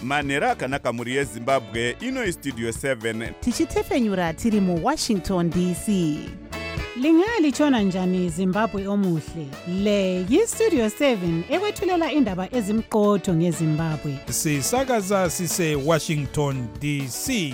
manhero akanaka mhuri yezimbabwe. Ino istudio 7 tichitefenyura tiri muWashington DC. Lingalitshona njani Zimbabwe omuhle? Le yiStudio 7 ekwethulela indaba ezimqotho ngeZimbabwe. Sisakaza sise Washington DC.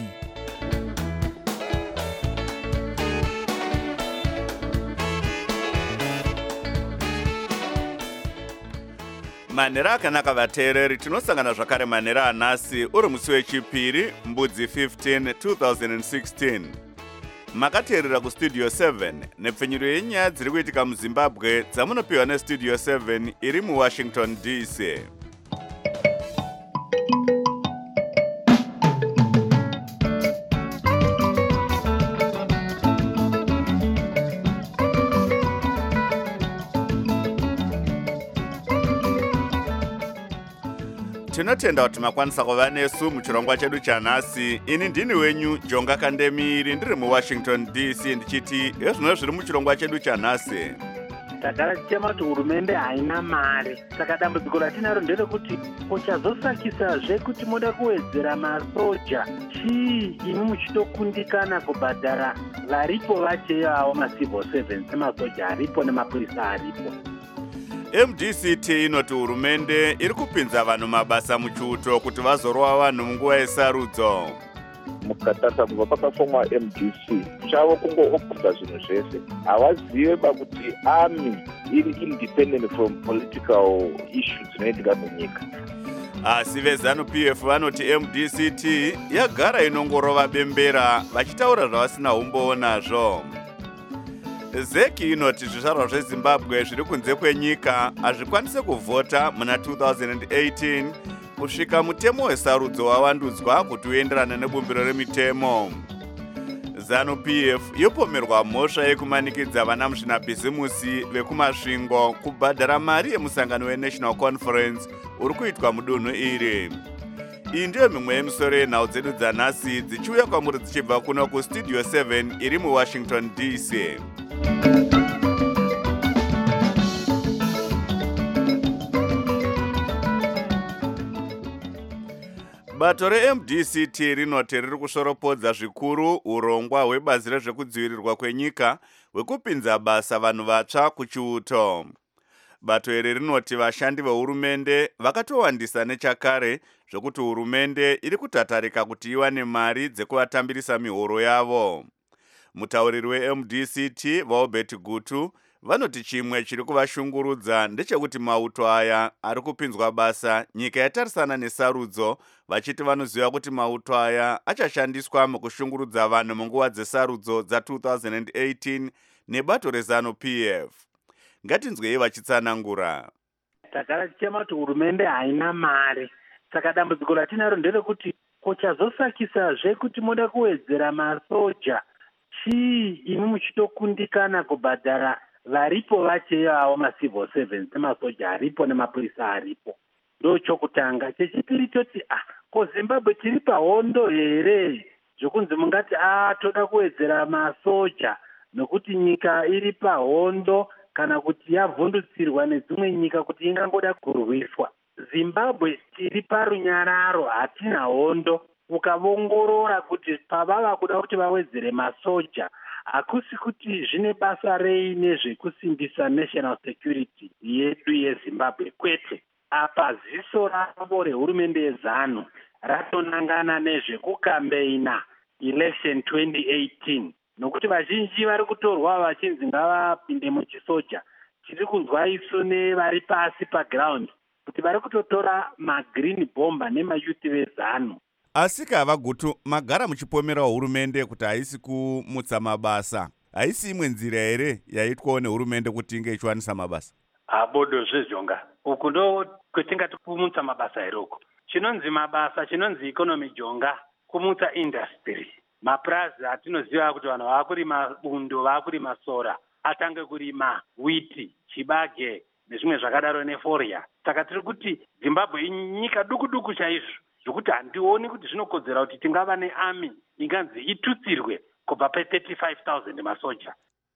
manhero akanaka vateereri, tinosangana zvakare manhero anhasi uri musi wechipiri mbudzi 15 2016. Makateerera kustudio 7 nepfenyuro yenyaya dziri kuitika muzimbabwe dzamunopiwa nestudio 7 iri muWashington DC. Tinotenda kuti makwanisa kuva nesu muchirongwa chedu chanhasi. Ini ndini wenyu Jonga Kandemiri, ndiri muWashington DC, ndichiti ezvino zviri muchirongwa chedu chanhasi. Tagara tichema kuti hurumende haina mari, saka dambudziko ratinaro nderekuti kuchazosakisazve kuti moda kuwedzera masoja, chii imi muchitokundikana kubhadhara varipo vacheyawo macivil servants nemasoja aripo nemapurisa aripo. MDCT inoti hurumende iri kupinza vanhu mabasa muchiuto kuti vazorova vanhu munguva yesarudzo. Mukatasa kubva pakafomwa MDC chavo kungoophuza zvinhu zvese. Havazive pakuti army iri independent from political issues dzinoitika munyika. Asi veZANU-PF vanoti MDCT yagara inongorova bembera vachitaura zvavasina umboonazvo. Zeki inoti zvizvarwa zveZimbabwe zviri kunze kwenyika hazvikwanise kuvhota muna 2018 kusvika mutemo wesarudzo wavandudzwa kuti uenderane nebumbiro remitemo. ZANU-PF yopomerwa mhosva yekumanikidza vana muzvinabhizimusi vekumasvingo kubhadhara mari yemusangano weNational Conference uri kuitwa mudunhu iri. Iyi ndiyo mimwe yemisoro yenhau dzedu dzanhasi dzichiuya kwamuri dzichibva kuno kustudio 7 iri muWashington DC. Bato reMDCT rinoti riri kushoropodza zvikuru urongwa hwebazi rezvekudzivirirwa kwenyika hwekupinza basa vanhu vatsva kuchiuto. Bato iri rinoti vashandi vehurumende vakatowandisa nechakare zvokuti hurumende iri kutatarika kuti iwane mari dzekuvatambirisa mihoro yavo. Mutauriri weMDCT Vaobert Gutu vanoti chimwe chiri kuvashungurudza ndechekuti mauto aya ari kupinzwa basa nyika yatarisana nesarudzo, vachiti vanoziva kuti mauto aya achashandiswa mukushungurudza vanhu munguva dzesarudzo dza2018 nebato reZANU-PF. Ngatinzwei vachitsanangura. Tagara tichema kuti hurumende haina mari, saka dambudziko ratinaro nderekuti kuchazosakisazve kuti moda kuwedzera masoja, chii imi muchitokundikana kubhadhara varipo vacheyawo macivil servants nemasoja aripo nemapurisa aripo. Ndochokutanga. Chechipiri toti ko Zimbabwe tiri pahondo here zvokunzi mungati toda kuwedzera masoja nokuti nyika iri pahondo kana kuti yavhundutsirwa nedzimwe nyika kuti ingangoda kurwiswa. Zimbabwe tiri parunyararo, hatina hondo. Ukavongorora kuti pavava kuda kuti vawedzere masoja, hakusi kuti zvine basa rei nezvekusimbisa national security yedu yeZimbabwe, kwete. Apa ziso ravo rehurumende yeZANU ratonangana nezvekukambeina election 2018, nokuti vazhinji vari kutorwa vachinzi ngavapinde muchisoja. Tiri kunzwa isu nevari pasi paground kuti vari kutotora magreen bomba nemayuthi veZANU. Asi kava Gutu, magara muchipomera hurumende kuti haisi kumutsa mabasa. Haisi imwe nzira here yaitwawo nehurumende kuti inge ichiwanisa mabasa? Abodo zvezvonga. Uku ndo kwetingati kumutsa mabasa here uku. Chinonzi mabasa, chinonzi economy Jonga, kumutsa industry. Maprazi atinoziva kuti vanhu vakurima bundo, vakurima sora, atange kurima wheat, chibage nezvimwe zvakadaro neforia. Saka tiri kuti Zimbabwe inyika duku chaizvo, zvokuti handioni kuti zvinokodzera kuti tingava nearmy inganzi itutsirwe kubva pe35,000 masoja.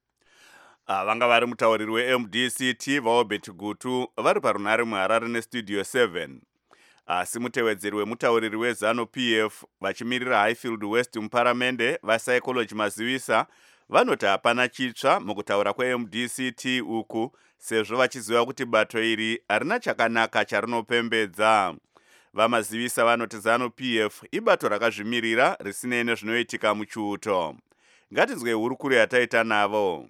Vanga vari mutauriri weMDCT Vaobert Gutu vari parunare muHarare nestudio 7. asi mutevedzeri wemutauriri weZANU-PF vachimirira Highfield West muparamende vaPsychology Mazivisa vanoti hapana chitsva mukutaura kweMDCT uku, sezvo vachiziva kuti bato iri harina chakanaka charinopembedza. VaMazivisa vanoti ZANU-PF ibato rakazvimirira risinei nezvinoitika muchiuto. Ngatinzwe hurukuro yataita navo.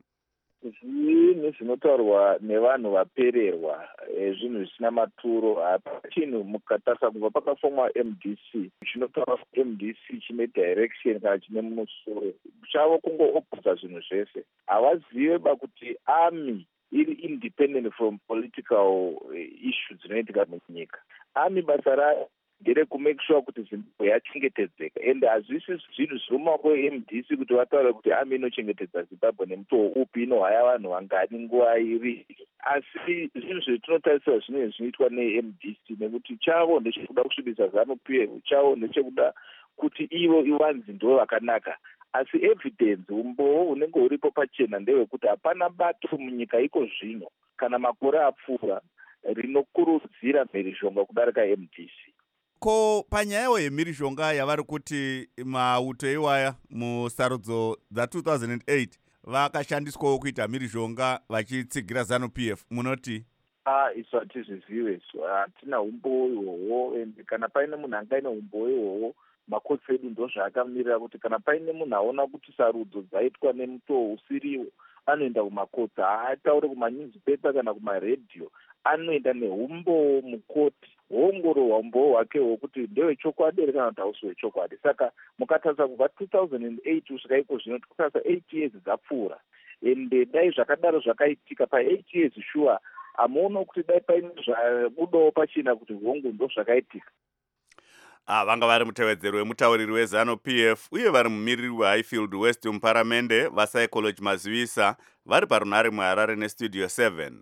Zvinhu zvinotaurwa nevanhu vapererwa, zvinhu zvisina maturo. Chinhu mukatarisa kubva pakafomwa MDC, zvinotaura kuti MDC chine direction kana chine musoro chavo kungoopodza zvinhu zvese. Havazive kuti army iri independent from political issues dzinoitika munyika. Army basa rayo ndere kumake sure kuti Zimbabwe yachengetedzeka, ende hazvisi zvinhu zviri mumaoko eMDC kuti vataure kuti army inochengetedza Zimbabwe nemutoo upi, inohwaya vanhu vangani nguva iri. Asi zvinhu zvetinotarisira zvinenge zvinoitwa neMDC, nekuti chavo ndechekuda kusvibisa ZANU-PF, chavo ndechekuda kuti ivo iwanzi ndo vakanaka. Asi evidence, umboo unenge uripo pachena ndewekuti hapana bato munyika iko zvino kana makore apfuura rinokurudzira mhirizhonga kudarika MDC. Ko panyayo yemhirizhonga yavari kuti mauto iwaya musarudzo dza2008 vakashandiswawo kuita mhirizhonga vachitsigira ZANU-PF, munoti? Isu hatizvizive, hatina umboo ihwohwo, ende kana paine munhu angaine umboo ihwohwo, makotsi edu ndozvaakamirira kuti kana paine munhu aona kuti sarudzo dzaitwa nemutoo usiriwo, anoenda kumakotsi. Haataure kumanewspaper kana kumaredhiyo, anoenda neumboo mukoti, woongororwa umboo hwakewo kuti ndewechokwadi here kana kuti hausi wechokwadi. Saka mukatarisa kubva 2008 kusvika iko zvino tikutarisa 8 years dzapfuura, ende dai zvakadaro zvakaitika pa8 years sure hamuona kuti dai paine zvabudawo pachina kuti hongu ndo zvakaitika. Vanga vari mutevedzeri wemutauriri weZANU-PF uye vari mumiriri weHighfield West muparamende vaPsychology Mazivisa vari parunhare muHarare neStudio 7.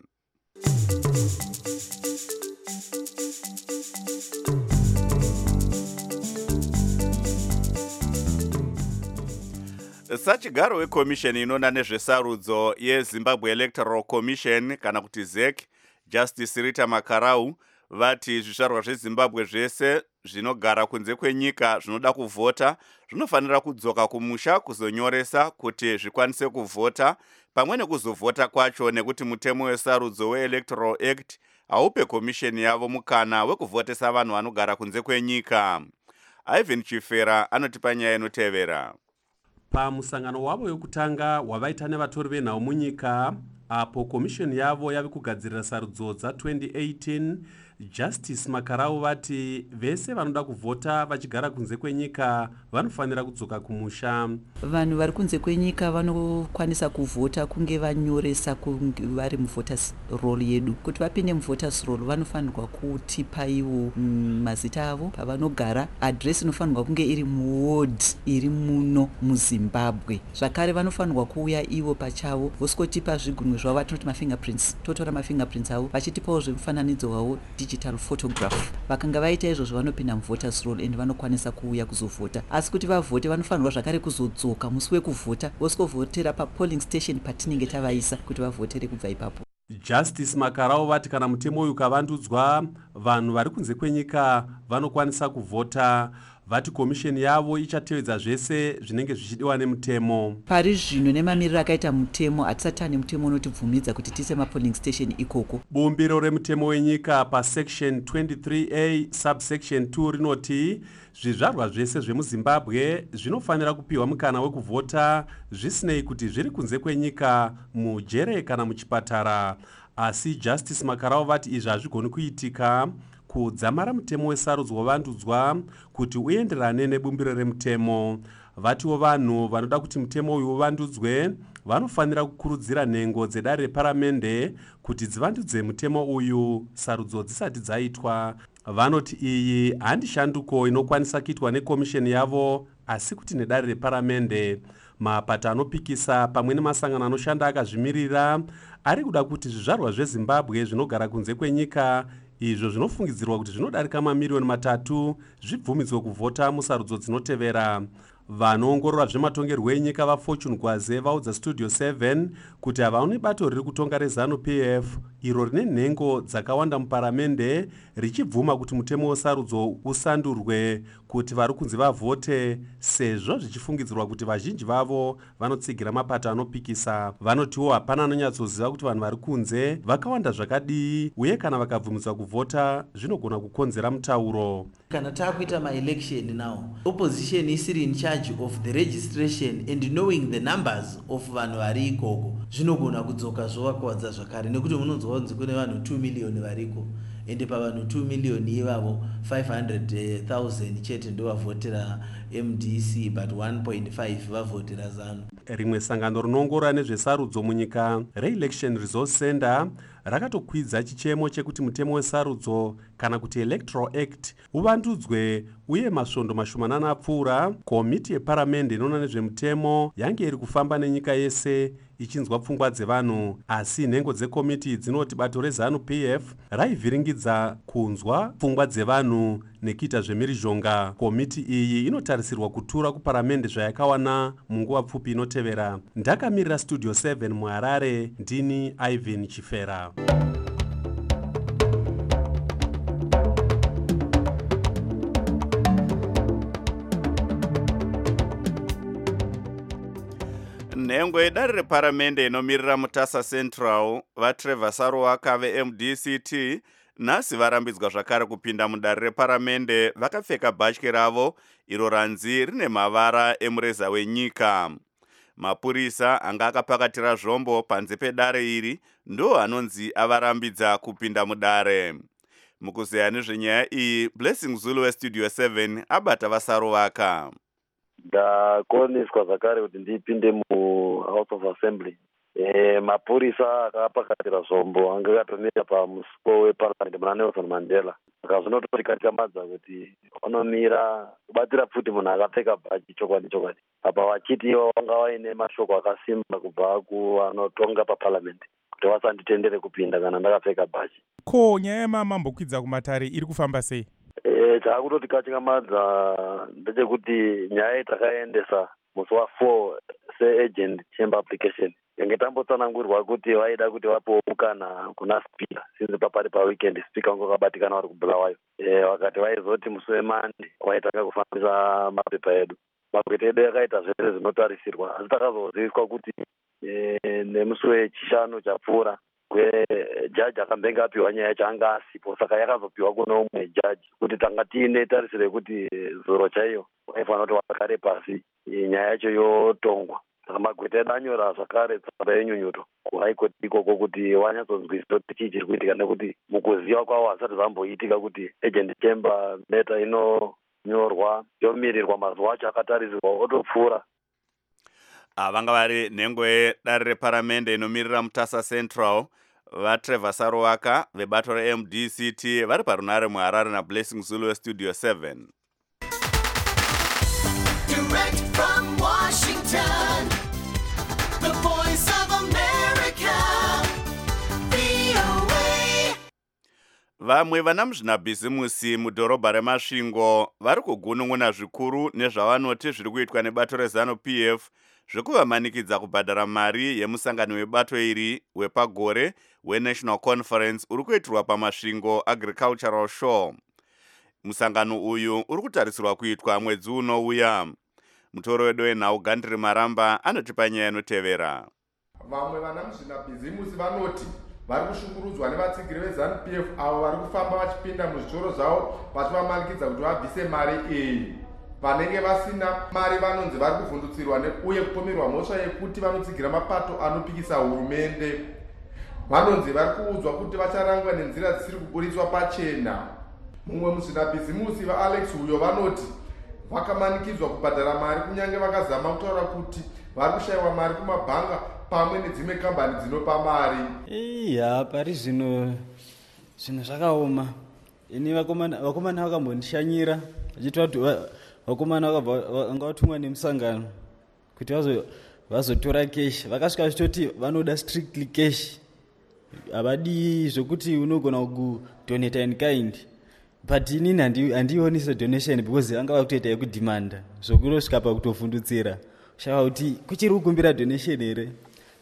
Sachigaro wekomisheni inoona nezvesarudzo yeZimbabwe Electoral Commission kana kuti ZEC, Justice Rita Makarau, vati zvizvarwa zveZimbabwe zvese zvinogara kunze kwenyika zvinoda kuvhota zvinofanira kudzoka kumusha kuzonyoresa kuti zvikwanise kuvhota, pamwe nekuzovhota kwacho nekuti mutemo wesarudzo weElectoral Act haupe komisheni yavo mukana wekuvhotesa vanhu vanogara kunze kwenyika. Ivan Chifera anotipa nyaya inotevera. Pamusangano wavo wekutanga wavaita nevatori venhau munyika, apo komishoni yavo yave kugadzirira sarudzo dza2018, Justice Makarau vati vese vanoda kuvhota vachigara kunze kwenyika vanofanira kudzoka kumusha. Vanhu vari kunze kwenyika vanokwanisa kuvhota kunge vanyoresa kunge vari muvoters roll yedu. Kuti vapinde muvoters roll vanofanirwa kutipa ivo mazita avo, pavanogara, address inofanirwa kunge iri muward iri muno muZimbabwe. Zvakare vanofanirwa kuuya ivo pachavo vosikotipa zvigunwe zvavo vatinoti mafingerprints, totora mafingerprints avo vachitipawo zvemufananidzo wavo digital photograph. Vakanga vaita izvozvo vanopinda muvoters roll ende vanokwanisa kuuya kuzovhota. Asi kuti vavhote vanofanirwa zvakare kuzodzoka musi wekuvhota vosikovhotera papolling station patinenge tavaisa kuti vavhotere kubva ipapo. Justice Makarau vati kana mutemo uyu ukavandudzwa, vanhu vari kunze kwenyika vanokwanisa kuvhota. Vati komisheni yavo ichatevedza zvese zvinenge zvichidiwa nemutemo. Pari zvino nemamiriro akaita mutemo hatisati ane mutemo unotibvumidza kuti tise mapolling station ikoko. Bumbiro remutemo wenyika pasection 23A subsection 2 rinoti zvizvarwa zvese zvemuZimbabwe zvinofanira kupiwa mukana wekuvhota zvisinei kuti zviri kunze kwenyika, mujere kana muchipatara. Asi Justice Makarau vati izvi hazvigoni kuitika kudzamara mutemo wesarudzo wavandudzwa kuti uenderane nebumbiro remutemo. Vatiwo vanhu vanoda kuti mutemo uyu uvandudzwe vanofanira kukurudzira nhengo dzedare reparamende kuti dzivandudze mutemo uyu sarudzo dzisati dzaitwa. Vanoti iyi handi shanduko inokwanisa kuitwa nekomisheni yavo, asi kuti nedare reparamende. Mapato anopikisa pamwe nemasangano anoshanda akazvimirira ari kuda kuti zvizvarwa zveZimbabwe zvinogara kunze kwenyika, izvo zvinofungidzirwa kuti zvinodarika mamiliyoni 3, zvibvumidzwe kuvhota musarudzo dzinotevera. Vanoongorora zvematongerwo enyika vaFortune Gwaze vaudza Studio 7 kuti havaoni bato riri kutonga reZANU-PF iro rine nhengo dzakawanda muparamende richibvuma kuti mutemo wesarudzo usandurwe kuti vari kunzi vavhote, sezvo zvichifungidzirwa kuti vazhinji vavo vanotsigira mapato anopikisa. Vanotiwo hapana anonyatsoziva kuti vanhu vari kunze vakawanda zvakadii, uye kana vakabvumidzwa kuvhota zvinogona kukonzera mutauro. Kana takuita ma-election now, opposition isiri in charge of the registration and knowing the numbers of vanhu vari ikoko, zvinogona kudzoka zvovakwadza zvakare, nekuti munonzwa kunzi kune vanhu 2 million variko, ende pavanhu 2 million ivavo 500,000 chete ndovavhotera MDC, but 1.5 vavhotera ZANU. Rimwe sangano rinoongorora nezvesarudzo munyika, re-election resource center, rakatokwidza chichemo chekuti mutemo wesarudzo kana kuti electoral act uvandudzwe uye masvondo mashomanana apfuura. Komiti yeparamende inoona nezvemutemo yange iri kufamba nenyika yese ichinzwa pfungwa dzevanhu, asi nhengo dzekomiti dzinoti bato reZANU PF raivhiringidza kunzwa pfungwa dzevanhu nekuita zvemirizhonga. Komiti iyi inotarisirwa kutura kuparamende zvayakawana munguva pfupi inotevera. Ndakamirira Studio 7 muHarare, ndini Ivan Chifera. nhengo yedare reparamende inomirira mutasa central vaTrevor Saruwaka veMDCT nhasi varambidzwa zvakare kupinda mudare reparamende vakapfeka bhatyi ravo iro ranzi rine mavara emureza wenyika. Mapurisa anga akapakatira zvombo panze pedare iri ndo anonzi avarambidza kupinda mudare. Mukuzeya nezvenyaya iyi, Blessing Zulu weStudio 7 abata vaSaruwaka. Ndakoneswa zvakare kuti ndipinde muHouse of Assembly. Mapurisa akapakatira zvombo anga akatomira pamusuwo weparliament muna Nelson Mandela. Saka zvinototikatyamadza kuti vanomira kubatira futi munhu akapfeka bhaji chokwadi. Apa vachiti vanga vaine mashoko akasimba kubva kuanotonga paparliament kuti vasanditendere kupinda kana ndakapfeka bhaji. Ko nyaya yemamambokwidza kumatare iri kufamba sei? Chaakutotikatyamadza ndechekuti nyaya takaendesa musi wa4 se-agent chamber application yange tambotsanangurwa kuti vaida kuti vapewo mukana kuna speaker since papari paweekend speaker wangu akabatikana vari kubhulawayo. Vakati vaizoti musi weMonday waitanga kufambisa mapepa edu. Mapepa edu yakaita zvese zvinotarisirwa, asi takazoziviswa kuti nemusi wechishanu chapfuura jaji akambenge apiwa nyaya changa asipo, saka yakazopiwa kuno umwe jaji kuti tanga tiine tarisiro yekuti zuro chaiyo waifanira kuti wakare pasi nyaya yacho yotongwa. Saka magweta edu anyora zvakare tsamba yenyunyuto kuhigh court ikoko kuti vanyatsonzwisisa kuti chii chiri kuitika, nekuti mukuziva kwavo hasati zvamboitika kuti agent chamber meta inonyorwa yomirirwa mazuva acho akatarisirwa otopfuura. Vanga vari nhengo yedare reparamende inomirira mutasa central vaTrevor Saruwaka vebato reMDCT vari parunare muHarare naBlessing Zulu weStudio 7. Direct from Washington, the voice of America, VOA. Vamwe vana muzvinabhizimusi mudhorobha reMasvingo vari kugunun'una zvikuru nezvavanoti zviri kuitwa nebato reZANU PF zvekuvamanikidza kubhadhara mari yemusangano webato iri wepagore weNational Conference uri kuitirwa paMasvingo Agricultural Show. Musangano uyu uri kutarisirwa kuitwa mwedzi unouya. Mutoro wedu wenhau Gandri Maramba anotipa nyaya inotevera. Vamwe vana muzvinabhizimusi vanoti vari kushungurudzwa nevatsigiri veZANU PF avo vari kufamba vachipinda muzvitoro zvavo vachivamanikidza kuti vabvise mari iyi. Vanenge vasina mari vanonzi vari kuvhundutsirwa uye kupomerwa mhosva yekuti vanotsigira mapato anopikisa hurumende. Vanonzi vari kuudzwa kuti vacharangwa nenzira dzisiri kuburiswa pachena. Mumwe muzvinabhizimusi vaAlex uyo vanoti vakamanikidzwa kubhadhara mari kunyange vakazama kutaura kuti vari kushayiwa mari kumabhanga pamwe nedzimwe kambani dzinopa mari. Pari zvino zvakaoma. Ini vakomana vakambondishanyira vachiti vati vakomana vanga vatumwa nemusangano kuti vazotora cash. Vakasvika vachitoti vanoda strictly cash, havadi zvokuti unogona kudonata in kind. But inini handioni sedonation because anga vakutoita yekudhimanda zvokunosvika pakutovhundutsira. Shava kuti kuchiri kukumbira donation here.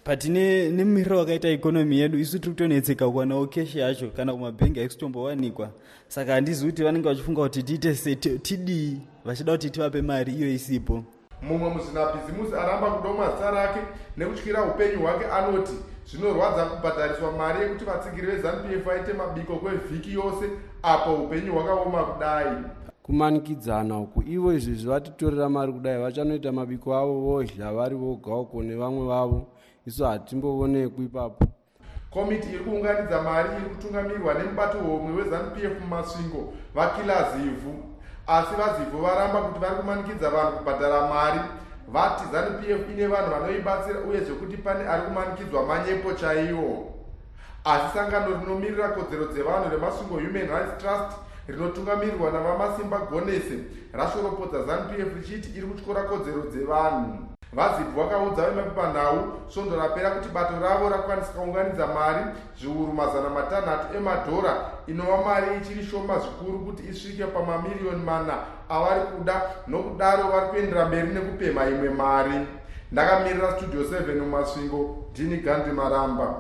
but nemumiriro wakaita ikonomi yedu isu tiri kutonetseka kuwanawo keshi yacho kana kumabhengi haikusitombowanikwa. Saka handizi kuti vanenge vachifunga kuti tiite tidii vachida kuti tivape mari iyo isipo. Mumwe muzinabhizimusi aramba kudomwa zita rake nekutyira upenyu hwake anoti zvinorwadza kubhadhariswa mari yekuti vatsigiri veZANU-PF vaite mabiko kwevhiki yose apo upenyu hwakaoma kudai. Kumanikidzana uku ivo izvezvi vatitorera mari kudai vachanoita mabiko avo vodya vari voga uko nevamwe vavo, isu hatimbovonekwi ipapo. Komiti iri kuunganidza mari iri kutungamirwa nemubato homwe weZANU-PF mumasvingo vaKilazivhu, asi vaZivhu varamba kuti vari kumanikidza vanhu kubhadhara mari. Vati ZANU-PF ine vanhu vanoibatsira uye zvekuti pane ari kumanikidzwa manyepo chaiwo. Asi sangano rinomirira kodzero dzevanhu remasvingo Human Rights Trust rinotungamirirwa navamasimba Gonese rashoropodza ZANU-PF richiti iri kutyora kodzero dzevanhu. VaZivhu vakaudza vemapepanhau svondo rapera kuti bato ravo rakwanisa kuunganidza mari zviuru 600 emadhora, inova mari ichiri shoma zvikuru kuti isvike pamamiliyoni 4 avari kuda, nokudaro vari kuendera mberi nekupemha imwe mari. Ndakamirira Studio 7 mumasvingo, Dini Gandhi Maramba.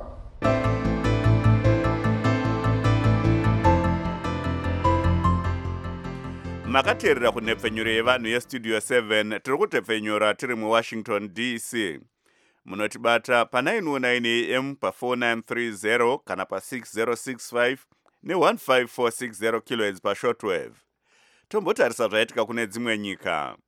makateerera kunhepfenyuro yevanhu yestudio 7 tiri kutepfenyura tiri muwashington DC. Munotibata pa 919 AM pa 4930 kana pa 6065 ne15460 kHz pa shortwave. Tombotarisa zvaitika kune dzimwe nyika.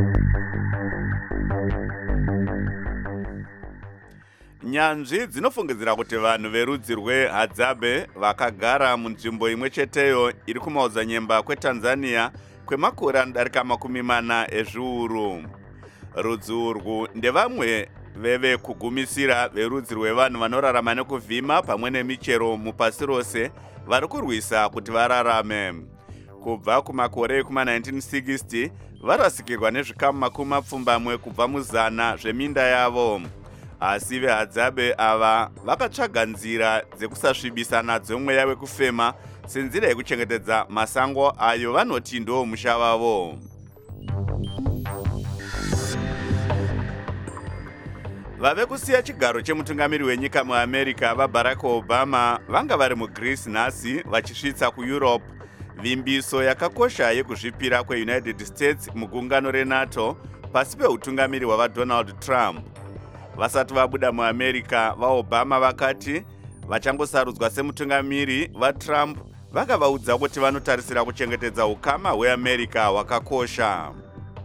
Nyanzvi dzinofungidzira kuti vanhu verudzi rweHadzabe vakagara munzvimbo imwe cheteyo iri kumaodzanyemba kweTanzania kwemakore anodarika 40 ezviuru. Rudzi urwu ndevamwe vevekugumisira verudzi rwevanhu vanorarama nekuvhima pamwe nemichero mupasi rose vari kurwisa kuti vararame. Kubva kumakore ekuma1960 varasikirwa nezvikamu 20 kubva muzana zveminda yavo. Asi veHadzabe ava vakatsvaga nzira dzekusasvibisa nadzo mweya wekufema senzira yekuchengetedza masango ayo vanoti ndo musha wavo. Vave kusiya chigaro chemutungamiri wenyika muAmerica vaBarack Obama vanga vari muGreece nhasi vachisvitsa kuEurope vimbiso yakakosha yekuzvipira kweUnited States mugungano reNATO pasi peutungamiri hwavaDonald Trump. Vasati vabuda muAmerica, vaObama vakati vachangosarudzwa semutungamiri vaTrump vakavaudza kuti vanotarisira kuchengetedza ukama hweAmerica hwakakosha.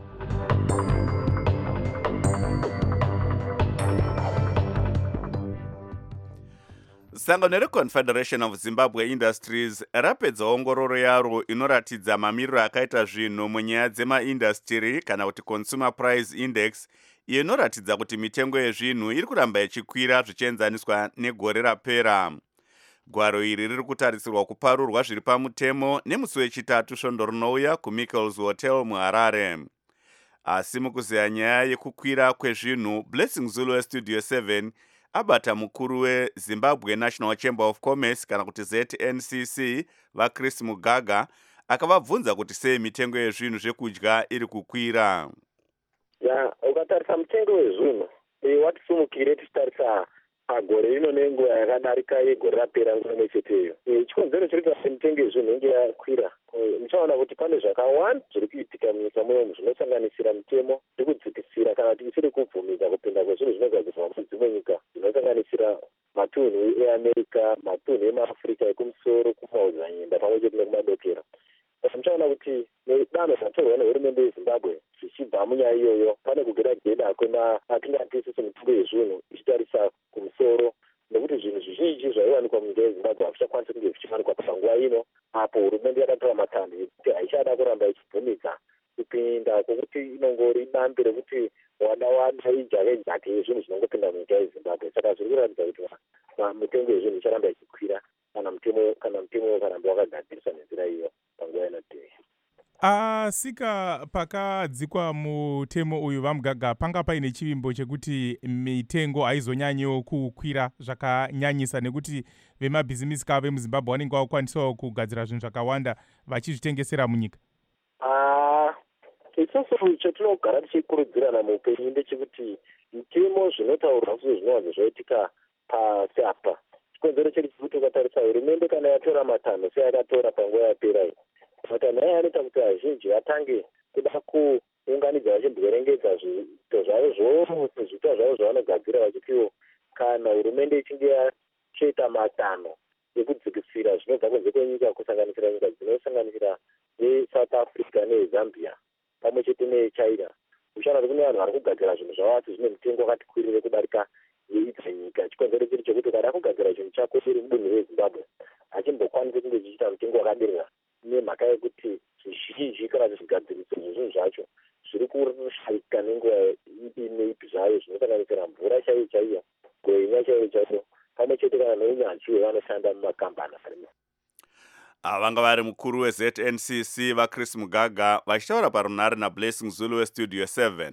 Sangano reConfederation of Zimbabwe Industries rapedza ongororo yaro inoratidza mamiriro akaita zvinhu munyaya dzemaindastry kana kuti Consumer Price Index, iyo inoratidza kuti mitengo yezvinhu iri kuramba ichikwira zvichienzaniswa negore rapera. Gwaro iri riri kutarisirwa kuparurwa zviri pamutemo nemusi wechitatu svondo rinouya kuMichael's Hotel muHarare. Asi mukuziya nyaya yekukwira kwezvinhu, Blessing Zulu weStudio 7 abata mukuru weZimbabwe National Chamber of Commerce kana kuti ZNCC vaChris Mugaga akavabvunza kuti sei mitengo yezvinhu zvekudya iri kukwira. Ukatarisa mutengo wezvinhu watisumukire tichitarisa pagore rino nenguva yakadarika yegore rapera nguva imwe cheteyo. Chikonzero chiri kuti mitengo yezvinhu inge yakwira, muchaona kuti pane zvakawanda zviri kuitika munyika munomu zvinosanganisira mitemo nekudzikisira kana kuti isiri kubvumidza kupinda kwezvinhu zvinogadzirwa mudzimwe nyika zvinosanganisira matunhu eAmerica, matunhu emaAfrica ekumusoro, kumaodzanyemba pamwe chete nekumadokero. Muchaona kuti nedanho ratorwa nehurumende yeZimbabwe zvichibva munyaya iyoyo pane kugedageda kwematingatisi semitungo yezvinhu ichitarisa kumusoro, nekuti zvinhu zvizhinji zvaiwanikwa munyika yeZimbabwe hazvichakwanisi kunge zvichiwanikwa panguva ino apo hurumende yakatora matanho ekuti haichada kuramba ichibvumidza kupinda kwokuti inongori dambi rekuti wada ijake yezvinhu zvinongopinda munyika yeZimbabwe. Saka zviri kuratidza kuti mitengo yezvinhu icharamba ichikwira kana mutemo ukaramba wakagadziriswa nenzira iyo panguva inotevera. Asika pakadzikwa mutemo uyu vaMugaga panga paine chivimbo chekuti mitengo haizonyanyiwo kukwira zvakanyanyisa nekuti vemabhizimisi kavo vemuZimbabwe vanenge vakukwanisawo kugadzira zvinhu zvakawanda vachizvitengesera munyika. isusu chatinogara tichikurudzirana muupenyu ndechekuti mitemo zvinotaurwa sezvinowanzo zvaitika pasi apa. Chikonzero chiri chekuti ukatarisa hurumende kana yatora matanho seyakatora panguva yapera iyi, matanho aya anoita kuti vazhinji vatange kuda kuunganidza vachimborengedza zviito zvavo zvose zviito zvavo zvavanogadzira vachitiwo kana hurumende ichinge yachiita matanho ekudzikisira zvinobva kunze kwenyika kusanganisira nyika dzinosanganisira neSouth Africa neZambia pamwe chete neChina, uchaona kuti kune vanhu vari kugadzira zvinhu zvavo asi zvine mitengo wakati kwirire kudarika yeidza nyika. Chikonzero chiri chekuti ukada kugadzira chinhu chako chiri mudunhu reZimbabwe hachimbokwanisi kunge chichiita mutengo wakadirira nemhaka yekuti zvizhinji kana zvigadziriso zvezvinhu zvacho zviri kushaika nenguva ineipi zvayo zvinosanganisira mvura chaiyo chaiyo, gwenya chaiyo chaiyo, pamwe chete kana neunyanzvi hwevanoshanda mumakambani arimo. Vanga vari mukuru weZNCC vaChris Mugaga vachitaura parunhare naBlessing Zulu weStudio 7.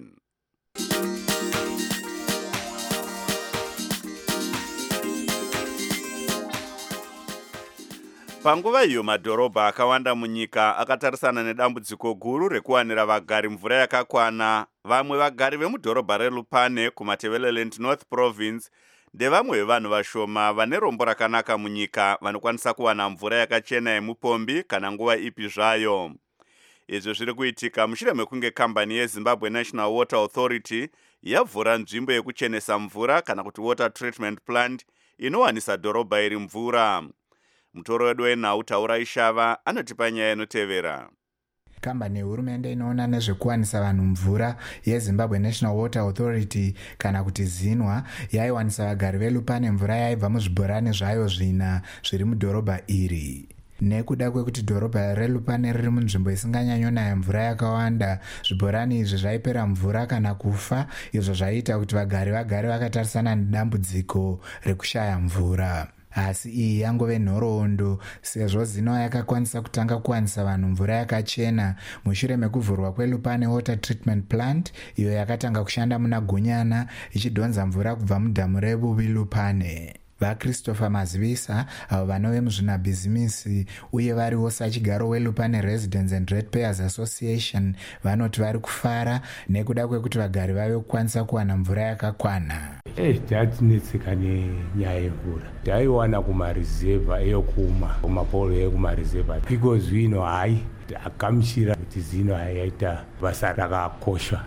Panguva iyo madhorobha akawanda munyika akatarisana nedambudziko guru rekuwanira vagari mvura yakakwana. Vamwe vagari vemudhorobha reLupane kuMatabeleland North Province ndevamwe vevanhu vashoma vane rombo rakanaka munyika vanokwanisa kuwana mvura yakachena yemupombi kana nguva ipi zvayo. Izvi zviri kuitika mushure mekunge kambani yeZimbabwe National Water Authority yavhura nzvimbo yekuchenesa mvura kana kuti water treatment plant inowanisa dhorobha iri mvura. Mutoro wedu wenhau Taura Ishava anotipa nyaya inotevera. Kambani yehurumende inoona nezvekuwanisa vanhu mvura yeZimbabwe National Water Authority kana kuti ZINWA yaiwanisa vagari veLupane mvura yaibva muzvibhorani zvayo zvina zviri mudhorobha iri. Nekuda kwekuti dhorobha reLupane riri munzvimbo isinganyanyonaya mvura yakawanda, zvibhorani izvi zvaipera mvura kana kufa, izvo zvaiita kuti vagari vakatarisana nedambudziko rekushaya mvura. Asi iyi yangove nhoroondo sezvo ZINWA yakakwanisa kutanga kuwanisa vanhu mvura yakachena mushure mekuvhurwa kweLupane Water Treatment Plant iyo yakatanga kushanda muna Gunyana ichidhonza mvura kubva mudhamu reBubi Lupane. VaChristopher Mazivisa avo vanove muzvinabhizimisi uye variwo sachigaro weLupane Residents and Ratepayers Association vanoti vari kufara nekuda kwekuti vagari vave kukwanisa kuwana mvura yakakwana. Tatinetseka nenyaya yemvura taiwana kumarizevha eyokuma kumapolo ekumarizevha because vino hai akamushira kuti ZINWA yaita basa rakakosha.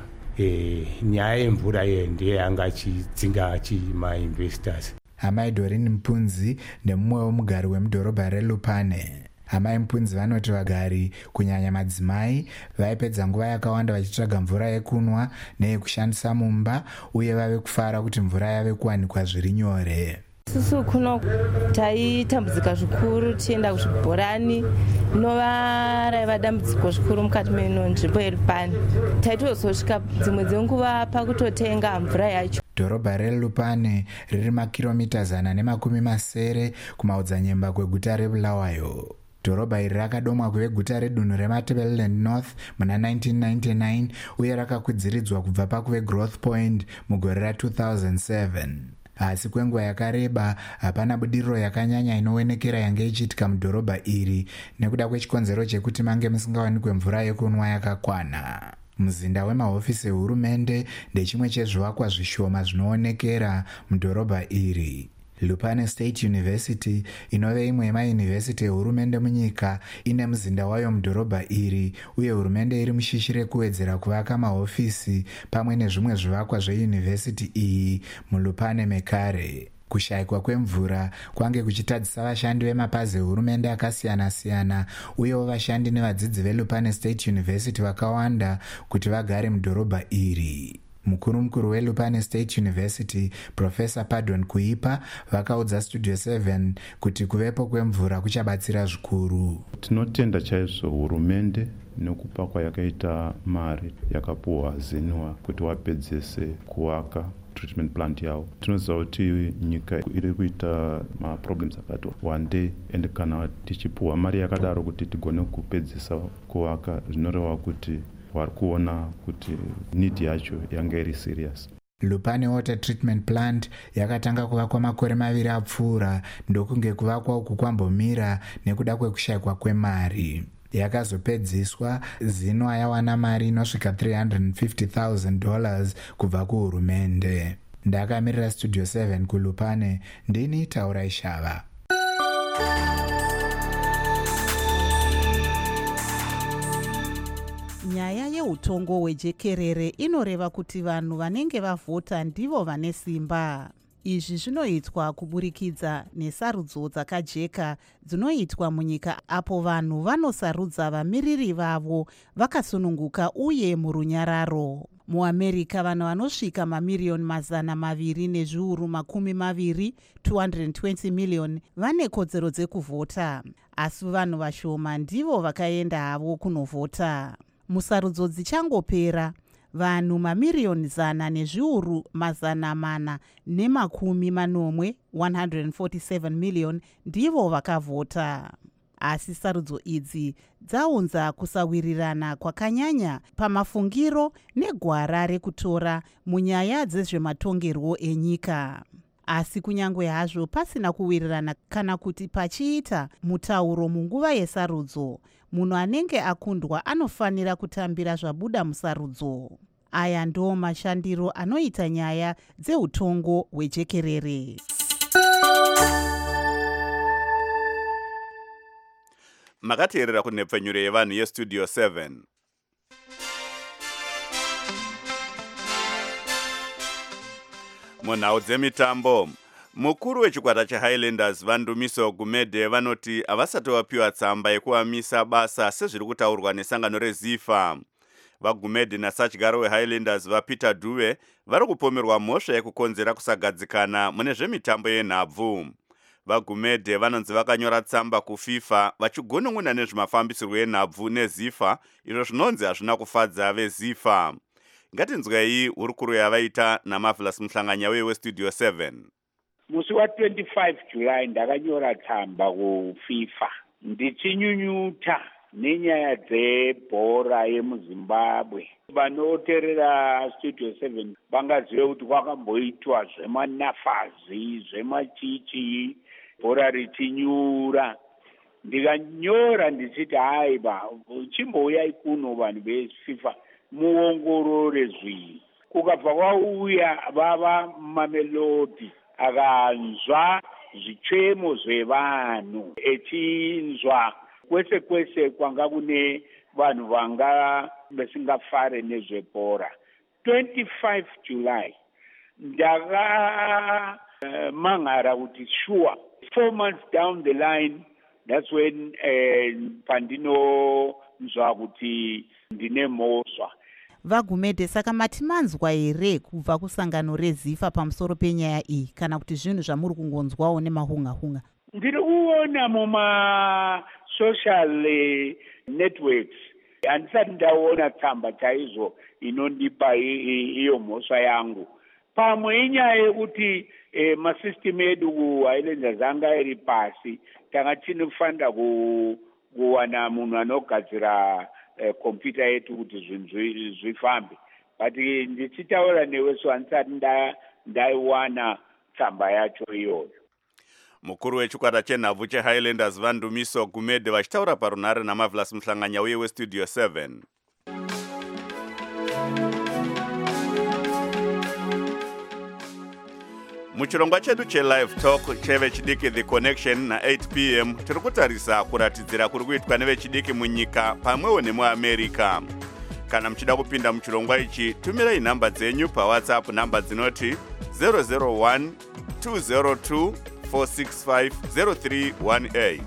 Nyaya yemvura iyo ndiye yanga chidzinga chimainvestors. Amai Doreen Mpunzi ndemumwe womugari wemudhorobha reLupane. Amai Mpunzi vanoti vagari kunyanya madzimai vaipedza nguva yakawanda vachitsvaga mvura yekunwa neyekushandisa mumba uye vave kufara kuti mvura yave kuwanikwa zviri nyore. Susu kuno taitambudzika zvikuru tienda kuzvibhorani nova raiva dambudziko zvikuru mukati meno nzvimbo yeLupane. Taitozosvika dzimwe dzenguva pakutotenga mvura yacho. Dhorobha reLupane riri makiromita 170 kumaodzanyemba kweguta reBulawayo. Dhorobha iri rakadomwa kuve guta redunhu reMatabeleland North muna 1999 uye rakakwidziridzwa kubva pakuve Growth Point mugore ra2007. Asi kwenguva yakareba hapana budiriro yakanyanya inoonekera yange ichiitika mudhorobha iri nekuda kwechikonzero chekuti mange musingawanikwe mvura yekunwa yakakwana. Muzinda wemahofisi ehurumende ndechimwe chezvivakwa zvishoma zvinoonekera mudhorobha iri. Lupane State University inove imwe yemayunivhesiti ehurumende munyika ine muzinda wayo mudhorobha iri uye hurumende iri mushishire kuwedzera kuvaka mahofisi pamwe nezvimwe zvivakwa zveyunivhesiti iyi muLupane mekare. Kushayikwa kwemvura kwange kuchitadzisa vashandi vemapazi ehurumende akasiyana-siyana uyewo vashandi nevadzidzi veLupane State University vakawanda kuti vagare mudhorobha iri. Mukuru weLupane State University Professor Pardon Kuipa vakaudza Studio 7 kuti kuvepo kwemvura kuchabatsira zvikuru. Tinotenda chaizvo hurumende nekupa kwayakaita mari yakapuwa ZINWA kuti wapedzese kuvaka treatment plant yavo. Tinoziva kuti nyika iri kuita maproblems akati wande ende kana tichipuwa mari yakadaro kuti tigone kupedzesa kuvaka zvinoreva kuti vari kuona kuti need yacho yanga iri serious. Lupane Water Treatment Plant yakatanga kuvakwa makore 2 apfuura ndokunge kuvakwa uku kwambomira nekuda kwekushayikwa kwemari. yakazopedziswa. Zinwa yawana mari inosvika $350,000 kubva kuhurumende. Ndakamirira Studio 7 kuLupane, ndini Taurai Shava. Nyaya yeutongo hwejekerere inoreva kuti vanhu vanenge vavhota ndivo vane simba. Izvi zvinoitwa kuburikidza nesarudzo dzakajeka dzinoitwa munyika apo vanhu vanosarudza vamiriri vavo vakasununguka uye murunyararo. MuAmerica vanhu vanosvika mamiriyoni 220 220 miliyoni vane kodzero dzekuvhota, asi vanhu vashoma ndivo vakaenda havo kunovhota. Musarudzo dzichangopera, vanhu mamiriyoni 440 147 miliyoni ndivo vakavhota. Asi sarudzo idzi dzaunza kusawirirana kwakanyanya pamafungiro negwara rekutora munyaya dzezvematongerwo enyika. Asi kunyangwe hazvo pasina kuwirirana kana kuti pachiita mutauro munguva yesarudzo, munhu anenge akundwa anofanira kutambira zvabuda musarudzo. Aya ndo mashandiro anoita nyaya dzeutongo hwejekerere. Makateerera kunhepfenyuro yevanhu yeStudio 7. Munhau dzemitambo, mukuru wechikwata cheHighlanders Vandumiso Gumede vanoti havasati vapiwa tsamba yekuvamisa basa sezviri kutaurwa nesangano reZIFA. VaGumede nasatyaro weHighlanders vaPeter Dube vari kupomerwa mhosva yekukonzera kusagadzikana mune zvemitambo yenhabvu. VaGumede vanonzi vakanyora tsamba kuFIFA vachigunun'una nezvemafambisirwo enhabvu neZIFA, izvo zvinonzi hazvina kufadza veZIFA. Ngatinzwei hurukuro yavaita naMarvelous Mhlanganya weStudio 7. Musi wa 25 July ndakanyora tsamba kuFIFA ndichinyunyuta nenyaya dzebhora yemuZimbabwe. Vanoteerera Studio 7 vangazive kuti kwakamboitwa zvemanafazi, zvemachichi, bhora richinyura. Ndikanyora ndichiti haiba, chimbouyai kuno vanhu veFIFA muongorore zvinhu. Kukabva kwauya vava Mamelodi akanzwa zvichemo zvevanhu, echinzwa kwese kwese kwanga kune vanhu vanga vasingafare nezvebhora. 25 July ndakamangara kuti sure 4 months down the line, that's when pandinonzwa kuti ndine mhosva. VaGumede, saka matimanzwa here kubva kusangano reZIFA pamusoro penyaya iyi, kana kuti zvinhu zvamuri kungonzwawo nemahunga-hunga? Ndiri kuona muma-social networks. Handisati ndaona tsamba chaizvo inondipa iyo mhosva yangu. Pamwe inyaya yekuti masystem edu kuHighlanders anga iri pasi, tanga tinofanira kuwana munhu anogadzira kompyuta yetu kuti zvinhu zvifambe. But ndichitaura newe so handisati ndaiwana tsamba yacho iyoyo. Mukuru wechikwata chenhabvu cheHighlanders Vandumiso Gumede vachitaura parunhare naMarvelous Mhlanganya weStudio 7. Muchirongwa chedu cheLive Talk chevechidiki The Connection na8 p.m. tiri kutarisa kuratidzira kuri kuitwa nevechidiki munyika pamwewo nemuAmerica. Kana muchida kupinda muchirongwa ichi, tumirai nhamba dzenyu paWhatsApp, nhamba dzinoti 001 202 465 0318.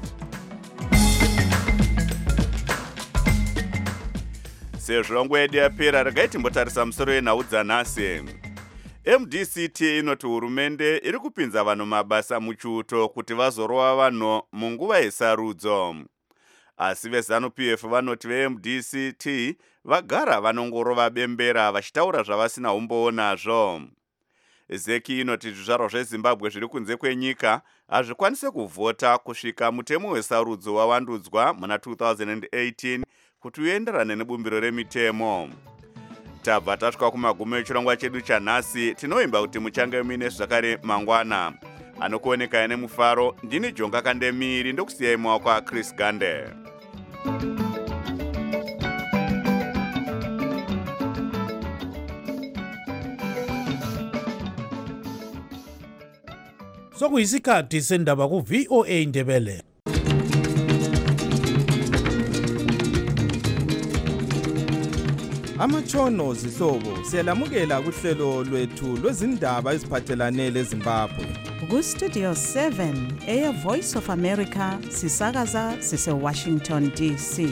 Sezvo nguva yedu yapera, regai timbotarisa musoro yenhau dzanhasi. MDCT inoti hurumende iri kupinza vanhu mabasa muchiuto kuti vazorova vanhu munguva yesarudzo. Asi veZANU-PF vanoti veMDCT vagara vanongorova bembera vachitaura zvavasina umboonazvo. Zeki inoti zvizvarwa zveZimbabwe zviri kunze kwenyika hazvikwanise kuvhota kusvika mutemo wesarudzo wavandudzwa muna 2018 kuti uenderane nebumbiro remitemo. Tabva tasvika kumagumo echirongwa chedu chanhasi. Tinoimba kuti muchange muine zvakare mangwana. Anokuoneka ine mufaro, ndini Jonga Kandemiri, ndokusiyai mumaoko aChris Gande. sokuyisikhathi sendaba ku-VOA Indebele. Amatshono zihlobo siyalamukela kuhlelo lwethu lwezindaba eziphathelane leZimbabwe. Ku-Studio 7 Voice of America sisakaza sise-Washington DC.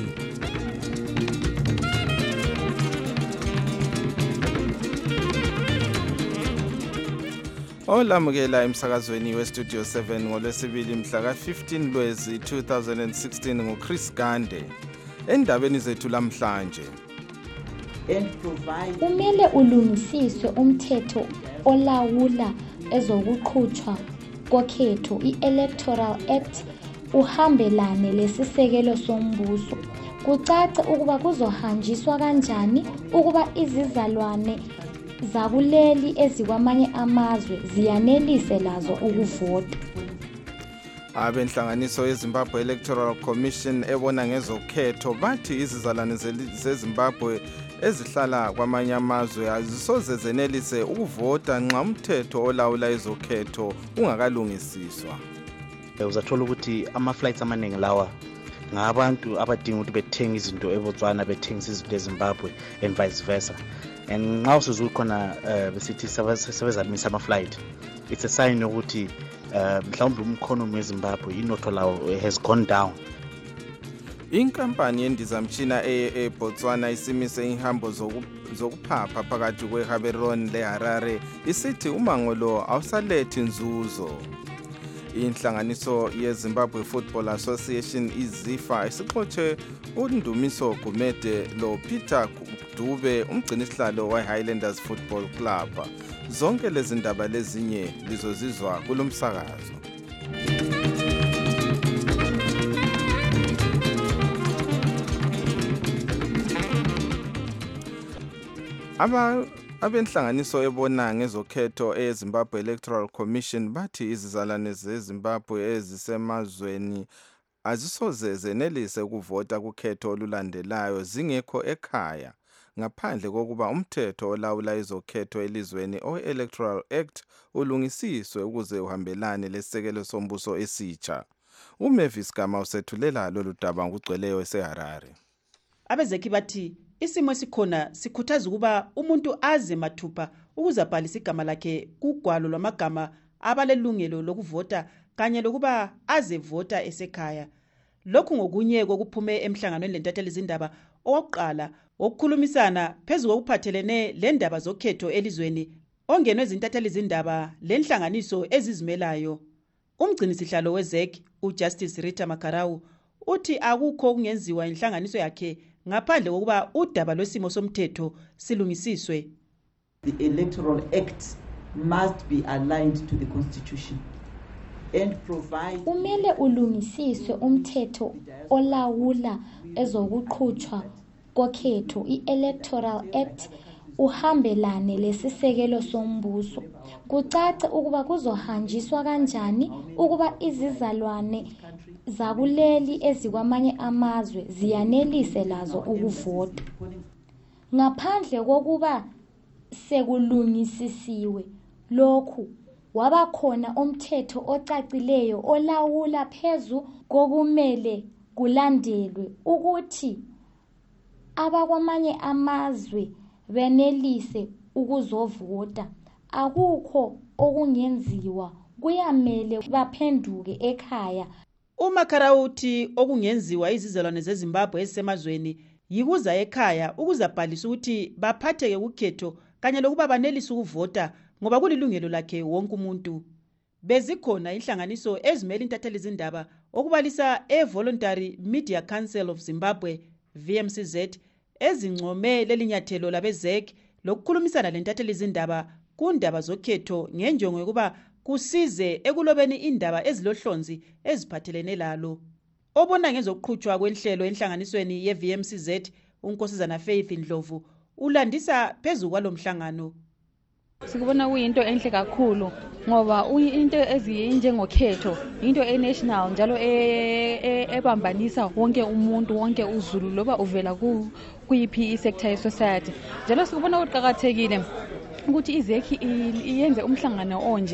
Olamukela emsakazweni we-Studio 7 ngolwesibili mhla ka-15 Lwezi 2016 nguChris Gande. Endabeni zethu lamhlanje. Kumele ulungisiswe umthetho olawula ezokuqhutshwa kokhetho i-Electoral Act uhambelane lesisekelo sombuso. Kucace ukuba kuzohanjiswa kanjani ukuba izizalwane zakuleli ezikwamanye amazwe ziyanelise lazo ukuvota. Abenhlanganiso yeZimbabwe Electoral Commission ebona ngezokhetho bathi izizalwane zeZimbabwe ezihlala kwamanye amazwe azisoze zenelise ukuvota nxa umthetho olawula ezokhetho ungakalungisiswa. Uzathola ukuthi ama-flights amaningi lawa ngabantu abadinga ukuthi bethenga izinto eBotswana bethengisa izinto eZimbabwe and vice versa. And nxa usukhona besithi sebezamisa ama-flight, it's a sign ukuthi mhlawumbe umkhonomi weZimbabwe inotho lawo has gone down. Inkampani yendizamtshina eBotswana isimise ihambo zokuphapha phakathi kweGaborone leHarare isithi umango lo awusalethi nzuzo. Inhlanganiso yeZimbabwe Football Association iZIFA isixotshe uNdumiso Gumede lo Peter Dube umgcinisihlalo weHighlanders Football Club. Zonke lezi ndaba lezinye lizozizwa kulomsakazo. Abenhlanganiso ebona ngezokhetho eZimbabwe Electoral Commission bathi izizalwane zeZimbabwe ezisemazweni azisoze zenelise ukuvota kukhetho olulandelayo zingekho ekhaya ngaphandle kokuba umthetho olawula izokhetho elizweni o-Electoral Act ulungisiswe ukuze uhambelane lesisekelo sombuso esitsha. uMavis Gama usethulela lolu daba ngokugcweleyo eseHarare. Abezekhi bathi isimo esikhona sikhuthaza ukuba umuntu aze mathupha ukuze abhalise igama lakhe kugwalo lwamagama abalelungelo lokuvota kanye lokuba azevota esekhaya. Lokhu ngokunye kokuphume emhlanganweni lentatheli zindaba owokuqala okukhulumisana phezulu kokuphathelene lendaba zokhetho elizweni ongenwe izintatheli zindaba lenhlanganiso ezizimelayo. Umgcinisihlalo weZEC uJustice Rita Makarau uthi akukho okungenziwa inhlanganiso yakhe ngaphandle kokuba udaba lwesimo somthetho silungisiswe. The Electoral Act must be aligned to the Constitution and provide. Kumele ulungisiswe umthetho olawula ezokuqhutshwa kokhetho i-Electoral Act uhambelane lesisekelo sombuso. Kucace ukuba kuzohanjiswa kanjani ukuba izizalwane zakuleli ezikwamanye amazwe ziyanelise lazo ukuvota. Ngaphandle kokuba sekulungisisiwe lokhu wabakhona umthetho ocacileyo olawula phezu kokumele kulandelwe ukuthi abakwamanye amazwe benelise ukuzovota. Akukho okungenziwa, kuyamele baphenduke ekhaya. uMakarau uthi okungenziwa izizalwane zeZimbabwe ezisemazweni yikuza ekhaya ukuze abhalise ukuthi baphatheke kukhetho kanye lokuba banelise ukuvota ngoba kulilungelo lakhe wonke umuntu. Bezikhona inhlanganiso ezimele intatheli zindaba okubalisa eVoluntary Media Council of Zimbabwe VMCZ ezincome lelinyathelo labeZEC lokukhulumisana lentatheli zindaba kundaba zokhetho ngenjongo yokuba kusize ekulobeni indaba ezilohlonzi eziphathelene lalo. Obona ngezokuqhutshwa kwenhlelo enhlanganisweni yeVMCZ uNkosazana Faith Ndlovu ulandisa phezulu kwalomhlangano. Sikubona kuyinto enhle kakhulu ngoba into ezinjengokhetho into enational njalo ebambanisa wonke umuntu wonke uZulu loba uvela kuyiphi isector yesociety. Njalo sikubona kuqhakathekile ukuthi iZEC iyenze umhlangano onje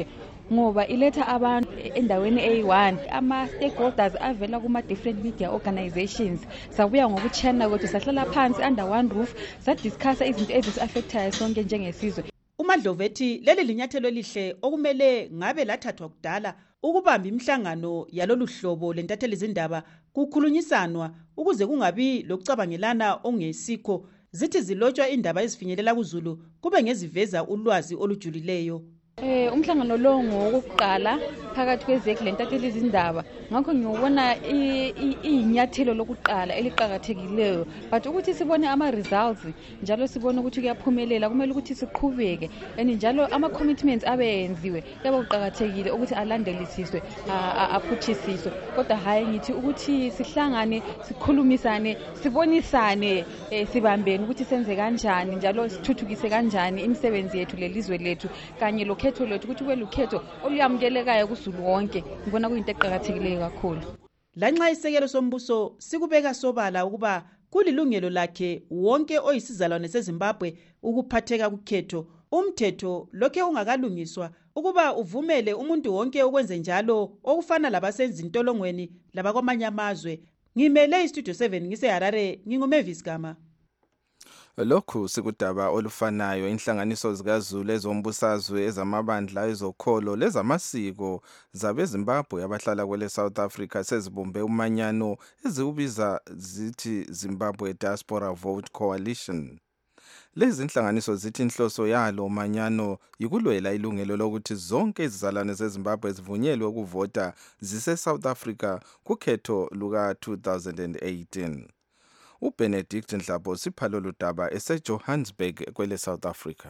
ngoba iletha abantu endaweni eyi-1 ama-stakeholders avela kuma-different media organizations sabuya ngokuchana kwethu sahlala phansi under one roof sadiscussa izinto ezisi-affectayo sonke njengesizwe. uMadlovu ethi leli linyathelo elihle okumele ngabe lathathwa kudala ukubamba imihlangano yalolu hlobo lentatheli zindaba kukhulunyisanwa ukuze kungabi lokucabangelana ongesikho. Zithi zilotshwa indaba ezifinyelela kuZulu kube ngeziveza ulwazi olujulileyo. Umhlangano lo ngowokuqala phakathi kwezeki lentatheli zindaba ngakho ngiyobona inyathelo lokuqala eliqhakathekileyo but ukuthi sibone ama results njalo sibone ukuthi kuyaphumelela kumele ukuthi siqhubeke njalo ama commitments abenziwe yaba uqhakathekile ukuthi alandelisiswe aphuthisiswe kodwa hayi ngithi ukuthi sihlangane sikhulumisane sibonisane sibambene ukuthi senze kanjani njalo sithuthukise kanjani imisebenzi yethu lelizwe lethu kanye lokhetho lethu ukuthi kube lukhetho oluyamukelekayo kuZulu wonke. Ngibona kuyinto eqhakathekileyo kakhulu. Lanxa isekelo sombuso sikubeka sobala ukuba kulilungelo lakhe wonke oyisizalwane seZimbabwe ukuphatheka kukhetho, umthetho lokhe ungakalungiswa ukuba uvumele umuntu wonke ukwenza njalo okufana labasenza intolongweni labakwamanye amazwe. Ngimele iStudio 7 ngiseHarare, nginguMavis Gama. Lokhu sikudaba olufanayo inhlanganiso zikaZulu ezombusazwe ezamabandla ezokholo lezamasiko zabeZimbabwe abahlala kwele South Africa sezibumbe umanyano eziubiza zithi Zimbabwe Diaspora Vote Coalition. Lezi inhlanganiso zithi inhloso yalo manyano yikulwela ilungelo lokuthi zonke izizalwane zeZimbabwe zivunyelwe ukuvota zise South Africa kukhetho luka 2018. uBenedict Ndlabo siphalo ludaba eseJohannesburg kwele South Africa.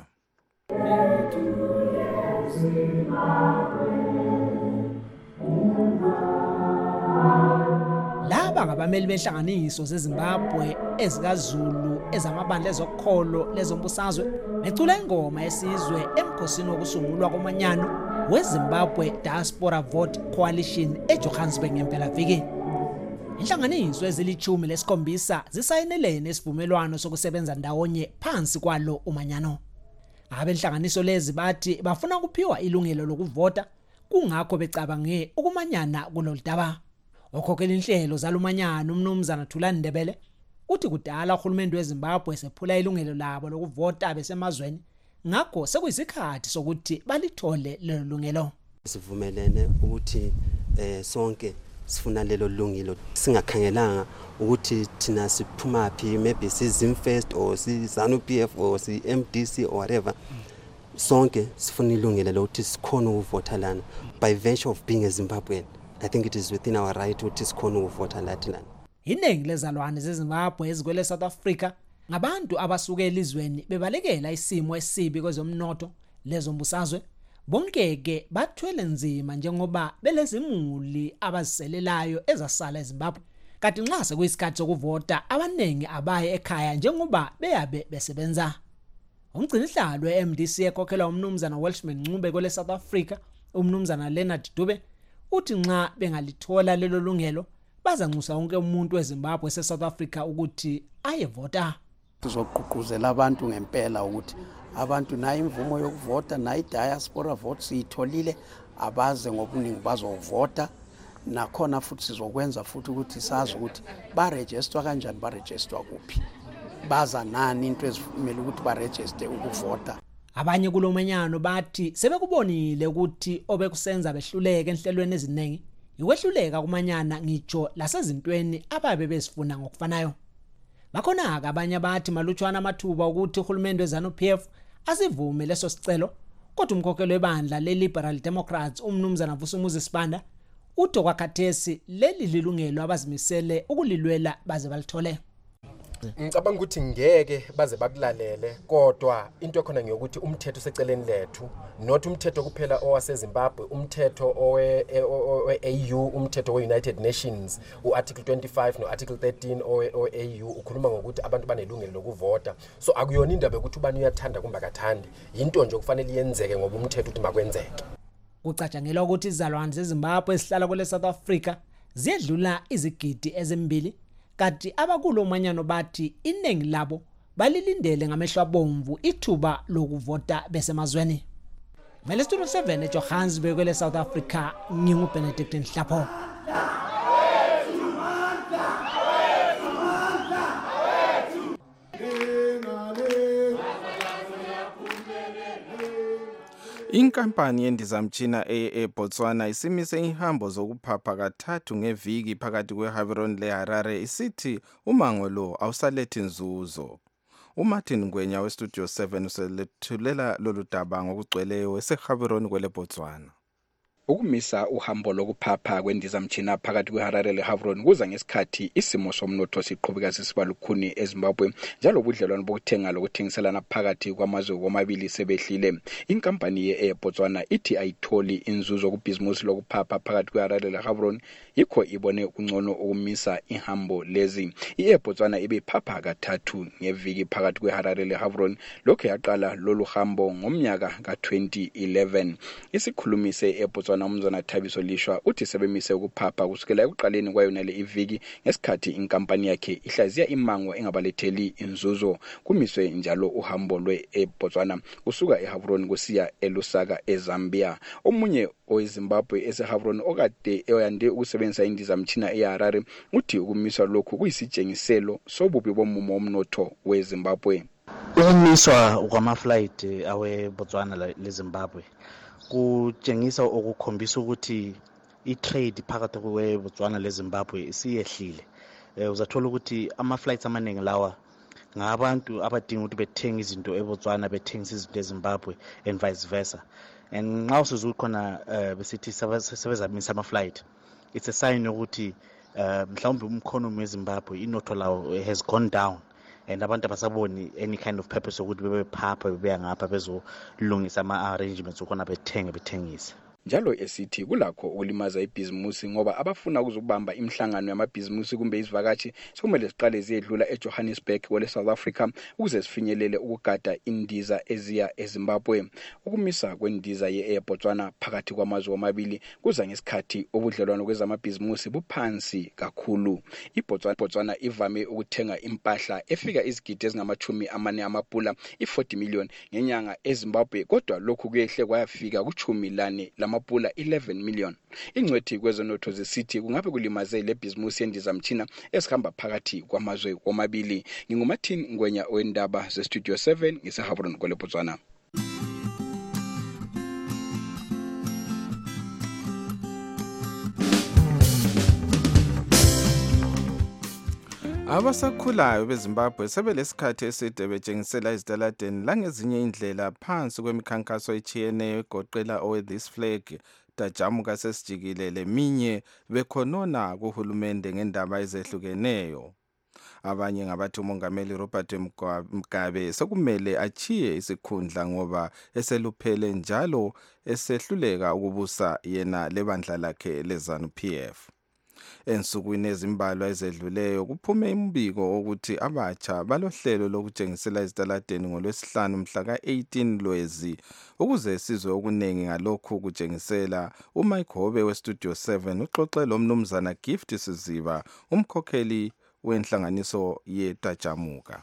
Laba ngabameli benhlanganiso zeZimbabwe ezikaZulu ezamabandla ezokholo lezombusazwe necula ingoma yesizwe emkhosini wokusungulwa komanyano weZimbabwe Diaspora Vote Coalition eJohannesburg ngempelaviki. Inhlanganiso ezilithumi lesikhombisa zisayinelene isivumelwano sokusebenza ndawonye phansi kwalo umanyano. Abenhlanganiso lezi bathi bafuna ukuphiwa ilungelo lokuvota kungakho becabange ukumanyana kuloludaba. Okhokhela inhlelo zalumanyano uMnumzana Thulani Ndebele uthi kudala uhulumende weZimbabwe sephula ilungelo labo lokuvota besemazweni ngakho sekuyisikhathi sokuthi balithole lelo lungelo. Sivumelene ukuthi sonke sifuna lelo lungilo singakhangelanga ukuthi thina siphuma phi maybe siZimfest or siZanu PF or siMDC or whatever sonke sifuna ilungelo lokuthi sikhona ukuvota lana by virtue of being a Zimbabwean. I think it is within our right ukuthi sikhona ukuvota lana. Iningi lezalwane zeZimbabwe ezikwele South Africa ngabantu abasuke elizweni bebalekela isimo esibi kwezomnotho lezombusazwe. Bonkeke bathwele nzima njengoba belezimuli abaziselelayo ezasala eZimbabwe. Kanti nxa sekuyisikhathi sokuvota abanengi abaye ekhaya njengoba beyabe besebenza. Umgcinihlalo weMDC ekhokhelwa uMnumzana Welshman Ncube kwele South Africa, uMnumzana Leonard Dube, uthi nxa bengalithola lelo lungelo bazanxusa wonke umuntu weZimbabwe seSouth Africa ukuthi ayevota. Sizoqhuquzela abantu ngempela ukuthi abantu nayo imvumo yokuvota nayo diaspora vote siyitholile abaze ngobuningi bazovota nakhona futhi sizokwenza futhi ukuthi sazi ukuthi baregister kanjani baregister kuphi baza nani into ezivumela ukuthi baregister ukuvota. Abanye kulomanyano bathi sebekubonile ukuthi obekusenza behluleke enhlelweni eziningi ikwehluleka kumanyana ngitsho lasezintweni ababe bezifuna ngokufanayo. Bakhona abanye bathi malutshwana amathuba ukuthi uhulumende weZanu PF asivume leso sicelo kodwa umkhokhelo webandla leLiberal Democrats uMnumzana Vusumuzi Sibanda uthi kwakhathesi leli lilungelo abazimisele ukulilwela baze balithole. Ngicabanga ukuthi ngeke baze bakulalele kodwa into ekhona ngiyokuthi umthetho seceleni lethu not umthetho kuphela owaseZimbabwe umthetho owe-AU umthetho we-United Nations uarticle 25 no-article 13 owe-AU ukhuluma ngokuthi abantu banelungelo lokuvota so akuyona indaba yokuthi ubani uyathanda kumbe akathandi into nje kufanele yenzeke ngoba umthetho uthi makwenzeke. Kucatshangelwa ukuthi izalwane zeZimbabwe esihlala kwele South Africa ziyedlula izigidi ezimbili kanti abakulo manyano bathi iningi labo balilindele ngamehlo abomvu ithuba lokuvota besemazweni. Ngale Studio 7 eJohannesburg kwele South Africa, nginguBenedict Nhlapho. Inkampani yendizamtshina eBotswana isimise ihambo zokuphapha kathathu ngeviki phakathi kweHaveron leHarare isithi umango lo awusalethi nzuzo. uMartin Ngwenya weStudio 7 uselethulela lolu daba ngokugcweleyo eseHaveron kwele Botswana. Ukumisa uhambo lokuphapha kwendizamtshina phakathi kweHarare leHaveron kuza ngesikhathi isimo somnotho siqhubeka sisiba lukhuni eZimbabwe njalo ubudlelwano bokuthenga lokuthengiselana phakathi kwamazwe womabili sebehlile. Inkampani yeBotswana ithi ayitholi inzuzo kubhizimusi lokuphapha phakathi kweHarare leHaveron yikho ibone kungcono ukumisa ihambo lezi. iBotswana ibephapha kathathu ngeviki phakathi kweHarare leHaveron lokho yaqala lolu hambo ngomnyaka ka2011. Isikhulumi seBotswana umzana Thabiso Lishwa uthi sebemise ukuphapha kusukela ekuqaleni kwayona le iviki ngesikhathi inkampani yakhe ihlaziya imango engabaletheli inzuzo. Kumiswe njalo uhambo lweBotswana kusuka eHaveron kusiya eLusaka eZambia. Omunye oweZimbabwe eseHaveron okade eyande ukusebenzisa indizamtshina eHarare uthi ukumiswa lokhu kuyisitshengiselo sobubi bomumo womnotho weZimbabwe. Ukumiswa kwama-flight aweBotswana leZimbabwe kutshengisa okukhombisa ukuthi i-trade phakathi kweBotswana leZimbabwe isiyehlile. Uzathola ukuthi ama-flights amaningi lawa ngabantu abadinga ukuthi bethenga izinto eBotswana bethengisa izinto eZimbabwe and vice versa. And nxa usukhona besithi sebezamisa ama-flight, it's a sign ukuthi mhlawumbe umkhonomi weZimbabwe inotho lawo has gone down. And abantu abasaboni any kind of purpose ukuthi bebephapha bebeya ngapha bezolungisa ama-arrangements ukona bethengisa. Njalo esithi kulakho ukulimaza ibhizimusi ngoba abafuna ukuzobamba imhlangano yamabhizimusi kumbe izivakashi sokumele siqale ziyedlula eJohannesburg kwele South Africa ukuze sifinyelele ukugada indiza eziya eZimbabwe. Ukumisa kwendiza yeBotswana phakathi kwamazwe womabili kuza ngesikhathi obudlelwano kwezamabhizimusi buphansi kakhulu. iBotswana ivame ukuthenga impahla efika izigidi ezingama-40 amapula i-40 million ngenyanga eZimbabwe, kodwa lokhu kuyehle kwayafika ku-10 lamapula 11 million. Ingcwethi kwezonotho zesithi kungabe kulimaze le bhizimusi yendizamtshina esihamba phakathi kwamazwe womabili. NginguMartin Ngwenya wendaba zeStudio 7 ngiseHaveron kwele Botswana. Abasakhulayo beZimbabwe sebelesikhathi eside betshengisela izitaladeni langezinye indlela phansi kwemikhankaso etshiyeneyo egoqela owe-This Flag, Tajamuka sesijikile leminye bekhonona kuhulumende ngendaba ezehlukeneyo. Abanye ngabathi uMongameli Robert Mugabe sekumele achiye isikhundla ngoba eseluphele njalo esehluleka ukubusa yena lebandla lakhe leZANU-PF. Ensukwini ezimbalwa ezedluleyo kuphume imbiko ukuthi abatsha balohlelo lokutshengisela izitaladeni ngoLwesihlanu mhla ka-18 Lwezi ukuze sizwe okunengi ngalokhu kutshengisela. uMike Hobe weStudio 7 uxoxe lomnumzana Gift Siziba, umkhokheli wenhlanganiso yeTajamuka.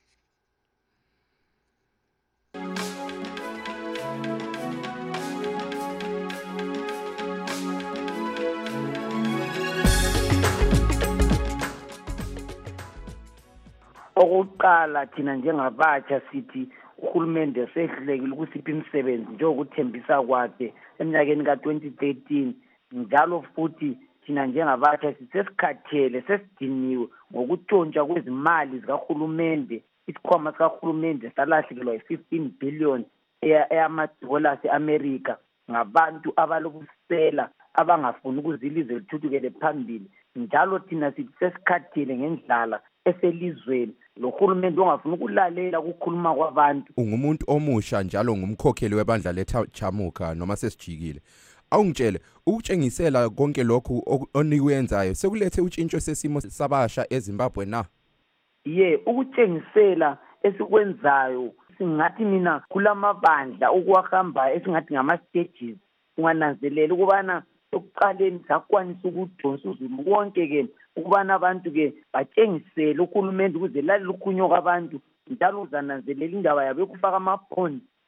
Okokuqala thina njengabatsha sithi uhulumende sehlulekile ukusipha imisebenzi njengokuthembisa kwakhe eminyakeni ka-2013. Njalo futhi thina njengabatsha sisesikhathele sesidiniwe ngokutshontshwa kwezimali zikahulumende. Isikhwama sikahulumende salahlekelwa i-15 billion eyamadollars eAmerica ngabantu abalobusela abangafuni ukuzilizwe lithuthukele phambili. Njalo thina sisesikhathele ngendlala eselizweni lohulumende ongafuna ukulalela ukukhuluma kwabantu. Ungumuntu omusha njalo ngumkhokheli webandla leTajamuka noma sesijikile. Awungitshele ukutshengisela konke lokhu onikwenzayo sekulethe utshintsho sesimo sabasha eZimbabwe na? Ukutshengisela esikwenzayo singathi mina kulamabandla ukuwahamba esingathi ngama-stages. Ungananzelela ukubana okuqaleni sakwanisa ukudonsa uzulu wonke ukubana abantu batshengisele uhulumende ukuze lalela ukhunyo kwabantu njalo uzananzelela indaba yabo yokufaka amaphondi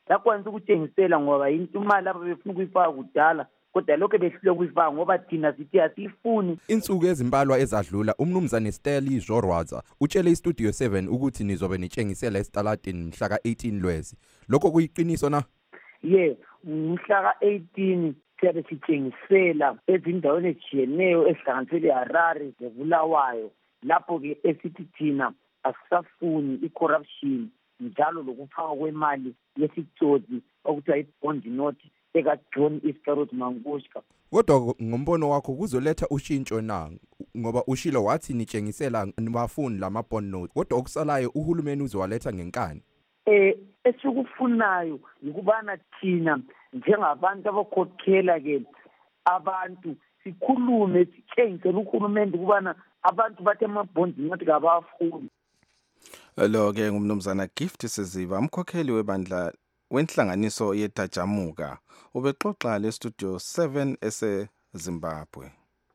yakwanisa ukutshengisela ngoba into imali lapho befuna ukuyifaka kudala kodwa lokho behlule ukuyifaka ngoba thina sithi asiyifuni. Insuku ezimbalwa ezadlula umnumzane Stanley Jorwaza utshele iStudio 7 ukuthi nizobe nitshengisela esitaladini mhla ka-18 Lwezi. Lokho kuyiqiniso na? Mhla ka-18 siyabe sitshengisela ezindaweni ejiyeneyo ezihlanganisele Harare zeBulawayo. Lapho-ke esithi thina asisafuni i-corruption njalo lokufaka kwemali yesitsotsi okuthiwa i-bond note eka-John Iscariot Mangushka. Kodwa ngombono wakho kuzoletha ushintsho na ngoba ushilo wathi nitshengisela nibafuni lama-bond note kodwa okusalayo uhulumeni uzowaletha ngenkani? Esikufunayo yikubana thina njengabantu abakhokhela-ke abantu sikhulume sitshengisele uhulumende ukubana abantu bathi ama-bond note kabafuni. Lo-ke ngumnumzana Gift Siziba umkhokheli webandla wenhlanganiso yeDajamuka ubexoxa leStudio 7 eseZimbabwe.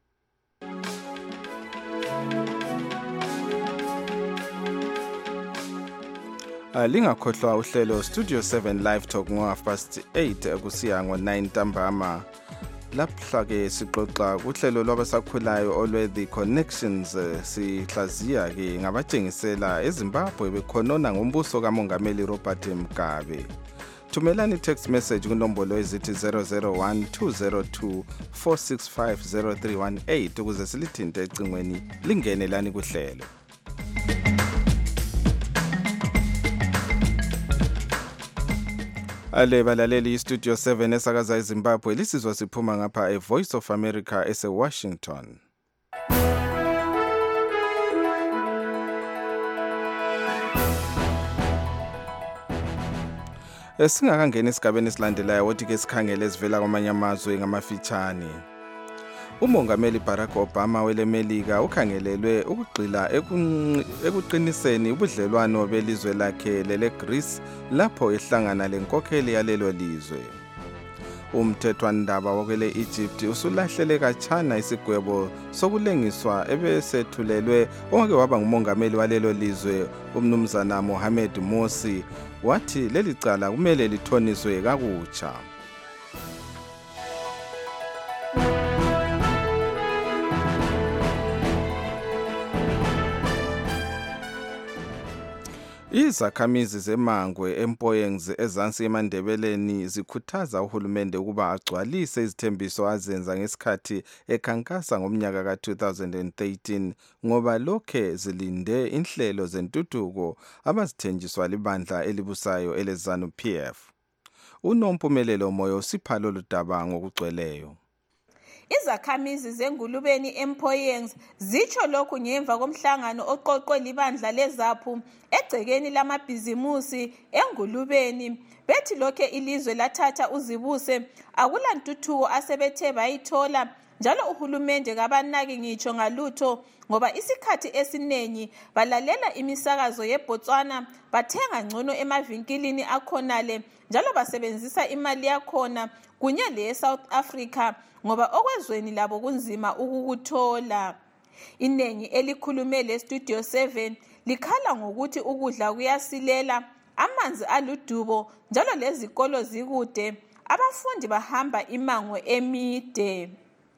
Lingakhohlwa uhlelo Studio 7 Live Talk ngo8 kusiya ngo9 ntambama. Lapha-ke sixoxa kuhlelo lwabasakhulayo olwe-The Connections sihlaziya-ke ngabatshengisela eZimbabwe bekhonona ngombuso kaMongameli Robert Mugabe. Thumelani text message kunombolo ezithi 001-202-465-0318 ukuze silithinte ecingweni lingene lani kuhlelo. Balaleli iStudio 7 esakaza eZimbabwe lisizwa siphuma ngapha eVoice of America eseWashington. Singakangena esigabeni esilandelayo wothi-ke sikhangele ezivela kwamanye amazwe ngamafitshane. Umongameli Barack Obama welemelika ukhangelelwe ukugxila ekuqiniseni ubudlelwano belizwe lakhe leleGreece lapho ehlangana lenkokheli yalelo lizwe. Umthethwandaba wakele Egypt usulahlele kachana isigwebo sokulengiswa ebesethulelwe ongeke waba ngumongameli walelo lizwe umnumzana Mohamed Morsi wathi leli cala kumele lithoniswe kakutsha. Izakhamizi zeMangwe eMpoyengs ezansi eMandebeleni zikhuthaza uhulumende ukuba agcwalise izithembiso azenza ngesikhathi ekhankasa ngomnyaka ka-2013 ngoba lokhe zilinde inhlelo zentuthuko abazithenjiswa libandla elibusayo eleZANU-PF. Unompumelelo Moyo usipha lolu daba ngokugcweleyo. Izakhamizi zengulubeni eMpoyengs zitsho lokhu ngemva komhlangano oqoqwe libandla leZAPU egcekeni lamabhizimusi engulubeni bethi lokho ilizwe lathatha uzibuse akulantuthuko asebethe bayithola njalo uhulumende kabanaki ngitsho ngalutho ngoba isikhathi esiningi balalela imisakazo yeBotswana bathenga ngcono emavinkilini akhonale njalo basebenzisa imali yakhona kunye leSouth Africa ngoba okwezweni labo kunzima ukukuthola. Inengi elikhulume leStudio 7 likhala ngokuthi ukudla kuyasilela, amanzi aludubo njalo lezikolo zikude, abafundi bahamba imango emide.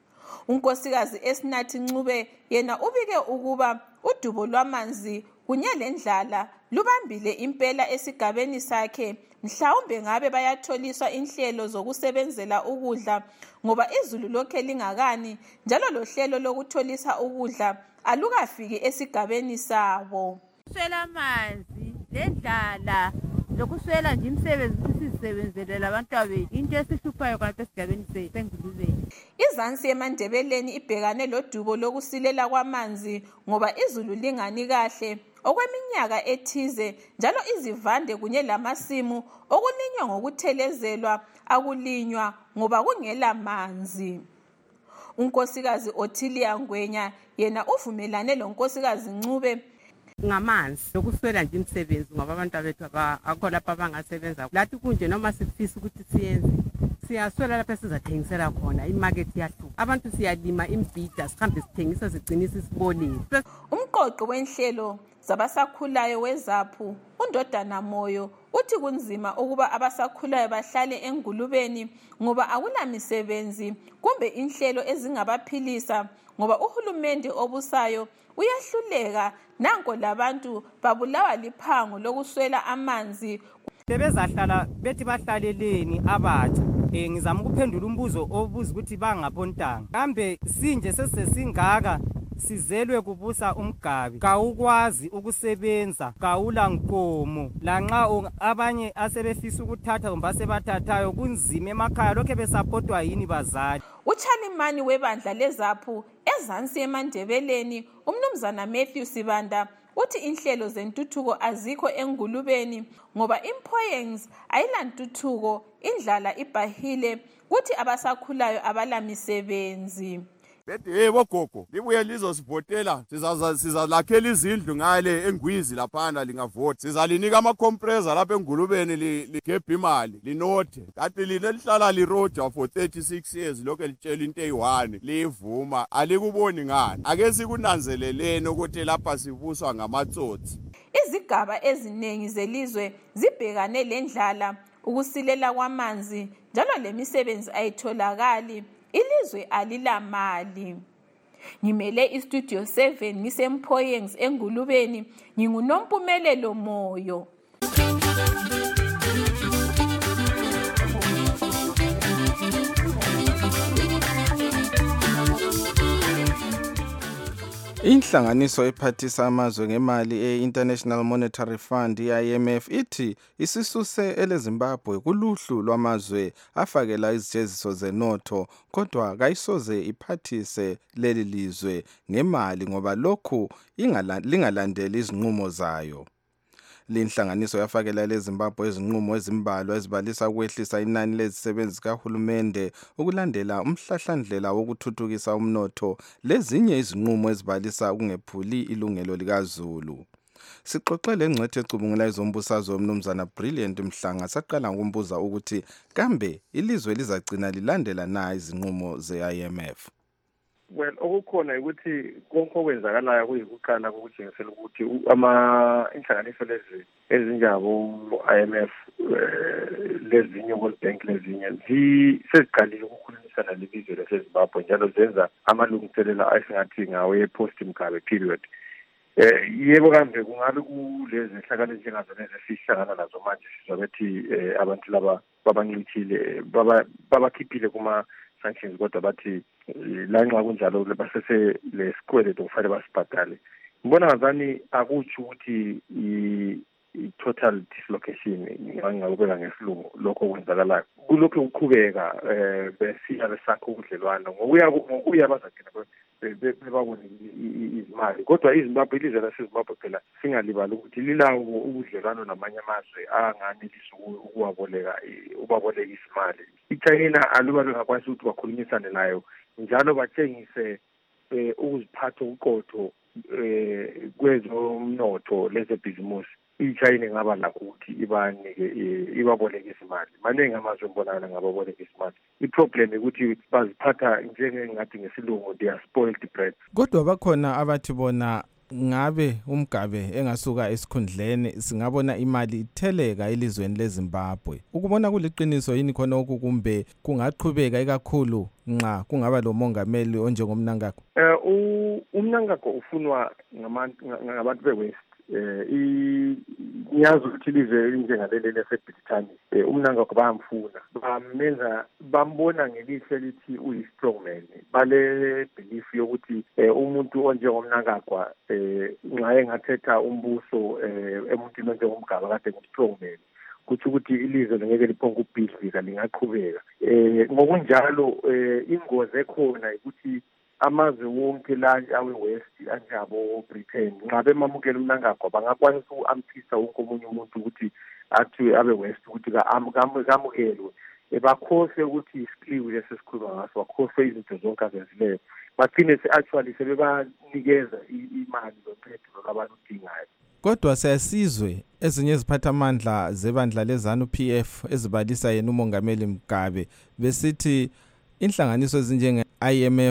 Unkosikazi Esinathi Ncube yena ubike ukuba udubo lwamanzi kunye lendlala lubambile impela esigabeni sakhe mhlawumbe ngabe bayatholiswa inhlelo zokusebenzela ukudla ngoba izulu lokhe lingakani njalo lohlelo lokutholisa ukudla alukafiki esigabeni sabo. Swela amanzi lendlala lokuswela nje imisebenzi sisebenzele labantu bethu into esihluphayo kanti esigabeni sengulubeni. Izansi eMandebeleni ibhekane lodubo lokusilela kwamanzi ngoba izulu lingani kahle okweminyaka ethize njalo izivande kunye lamasimu okulinywa ngokuthelezelwa akulinywa ngoba kungela manzi. Unkosikazi Othilia Ngwenya yena uvumelane lonkosikazi Ncube ngamanzi lokuswela nje imisebenzi ngoba abantu bethu akho lapha abangasebenza lathi kunje noma sifisa ukuthi siyenze siyaswela lapha sizathengisela khona imarket yahluka abantu siyalima imbhida sihambe sithengisa sigcinisa isibonile. Umqoqo wenhlelo zabasakhulayo weZAPU uNdodana Moyo uthi kunzima ukuba abasakhulayo bahlale engulubeni ngoba akulamisebenzi kumbe inhlelo ezingabaphilisa ngoba uhulumende obusayo uyahluleka nanko labantu babulawa liphango lokuswela amanzi. Bebezahlala bethi bahlaleleni abatsha. Ngizama ukuphendula umbuzo obuza ukuthi bangabontanga. Kambe sinje sesingaka sizelwe kubusa umgabi. Kawukwazi ukusebenza, kawula nkomo. Lanxa abanye asebefisa ukuthatha kumbe asebathathayo kunzima emakhaya lokho besapotwa yini bazali. Uchalimani webandla lezaphu ezansi eMandebeleni umnumzana Matthew Sibanda uthi inhlelo zentuthuko azikho engulubeni ngoba impoyens ayilantuthuko, indlala ibhahile, kuthi abasakhulayo abalamisebenzi. Bethi bogogo libuye lizosivotela, sizalakhela izindlu ngale eNgwizi laphana lingavota, sizalinika ama-compressor lapha engulubeni ligebhe imali linothe. Kanti lina lihlala liroja for 36 years lokho litshela into eyi-1 liyivuma, alikuboni ngani? Ake sikunanzeleleni ukuthi lapha sibuswa ngamatsotsi. Izigaba eziningi zelizwe zibhekane lendlala, ukusilela kwamanzi njalo lemisebenzi ayitholakali. Ilizwe alilamali. Ngimele iStudio 7 ngisempoyens engulubeni, nginguNompumelelo Moyo. Inhlanganiso ephathisa amazwe ngemali e-International Monetary Fund IMF ithi isisuse eleZimbabwe kuluhlu lwamazwe afakela izijeziso zenotho kodwa kayisoze iphathise leli lizwe ngemali ngoba lokhu lingalandeli izinqumo zayo. Linhlanganiso yafakela leZimbabwe izinqumo ezimbalwa ezibalisa ukwehlisa inani lezisebenzi zikahulumende ukulandela umhlahlandlela wokuthuthukisa umnotho lezinye izinqumo ezibalisa ukungephuli ilungelo likaZulu. Sixoxele engcwethe ecubungula izombusazwe umnumzana Brilliant Mhlanga saqala ngokumbuza ukuthi kambe ilizwe lizagcina lilandela na izinqumo ze-IMF. Well, okukhona ukuthi konke okwenzakalayo kuyikuqala kokutshengisela ukuthi inhlanganiso lezi ezinjabo IMF lezinye World Bank lezinye seziqalile ukukhulumisana lelizwe laseZimbabwe njalo zenza amalungiselelo asingathi ngawe post Mugabe period. Yebo kambe kungabe kulezi hlakalo njengazo lezi sihlangana nazo manje sizwa bethi abantu laba babancithile babakhiphile kuma sanctions kodwa bathi lanxa kunjalo basese lesikweleto kufanele basibhadale. Ngibona ngazani akutsho ukuthi i-total dislocation ngingakubeka ngesilungu lokho kwenzakalayo kulokho ukuqhubeka besiya besakha ubudlelwano ngokuya bazagcina bebabone izimali kodwa iZimbabwe ilizwe laseZimbabwe phela singalibali ukuthi lilawo ubudlelwano namanye amazwe anganelisi ukubaboleka izimali. iChina aluba bengakwazi ukuthi bakhulumisane nayo njalo batshengise ukuziphatha okuqotho kwezomnotho lezebhizimusi. iChina ingaba lakho ukuthi ibaboleke izimali. Maningi amazwe ngibonakala ngababoleka izimali. Iproblem ukuthi baziphatha njengengathi ngesilungu they are spoiled bread. Kodwa bakhona abathi bona ngabe uMgabe engasuka esikhundleni singabona imali itheleka elizweni leZimbabwe. Ukubona kuliqiniso yini khona oku kumbe kungaqhubeka ikakhulu nxa kungaba lo mongameli onjengomNangagwa? uMnangagwa ufunwa ngabantu beWest. Ngiyazi ukuthi ilizwe elinjengaleli laseBrithani uMnangagwa bayamfuna bambona ngelihlo lithi uyi-strongman. Bale belief yokuthi umuntu onjengomNangagwa nxa engathetha umbuso emuntwini onjengomGaba kade ngu-strongman kuthi ukuthi ilizwe lingeke liphonke ukubhidlika lingaqhubeka. Ngokunjalo ingozi ekhona ukuthi amazwe wonke la awe-West anjabo Britain nxa bemamukela uMnangagwa bangakwanisa uku-amphisa wonke omunye umuntu ukuthi athi abe-West ukuthi kamukelwe. Bakhohlwe ukuthi isikliwi lesesikhuluma ngaso, bakhohlwe izinto zonke azenzileyo, bagcine actually sebebanikeza imali zomthetho labaludingayo. Kodwa siyasizwe ezinye iziphathamandla zebandla leZANU-PF ezibalisa yena umongameli Mugabe besithi inhlanganiso ezinjenge-IMF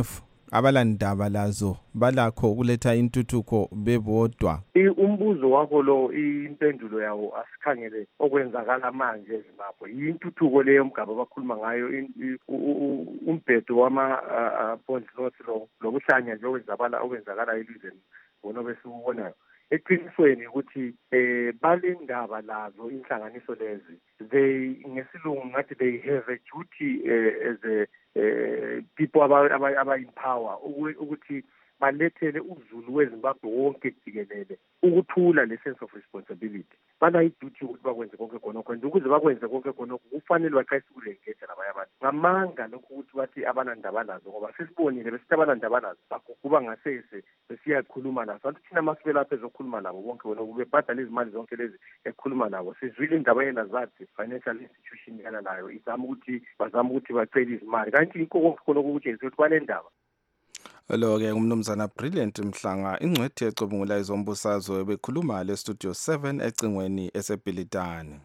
abalandaba lazo balakho ukuletha intuthuko bebodwa? Umbuzo wakho lo impendulo yawo asikhangele okwenzakala manje eZimbabwe. Intuthuko leyo mgaba abakhuluma ngayo umbhedo wama-bondnotes lokuhlanya nje okwenzakala elizweni bona besikubonayo. Eqinisweni ukuthi balendaba lazo inhlanganiso lezi ngesilungu ngathi they have a duty as a people aba in power ukuthi balethele uzulu weZimbabwe wonke jikelele ukuthula le sense of responsibility. Bana iduty ukuthi bakwenze konke khonokho ukuze bakwenze konke khonokho kufanele baqayise ukulengeza labanye abantu ngamanga lokhu ukuthi bathi abanandaba lazo ngoba sesibonile besithi abanandaba lazo baguguba ngasese besiyakhuluma nazo anti thina masibe lapha ezokhuluma nabo bonke wena kube bhadala izimali zonke lezi ekhuluma nabo sizwile indaba yena zathi financial institution yana nayo bazama ukuthi bacela izimali kanti inko konke khonokho ukuthi ukuthi banendaba. Lo-ke umnumzana Brilliant Mhlanga ingcwethi ecubungula izombusazwe bekhuluma le studio 7 ecingweni eseBhilitane.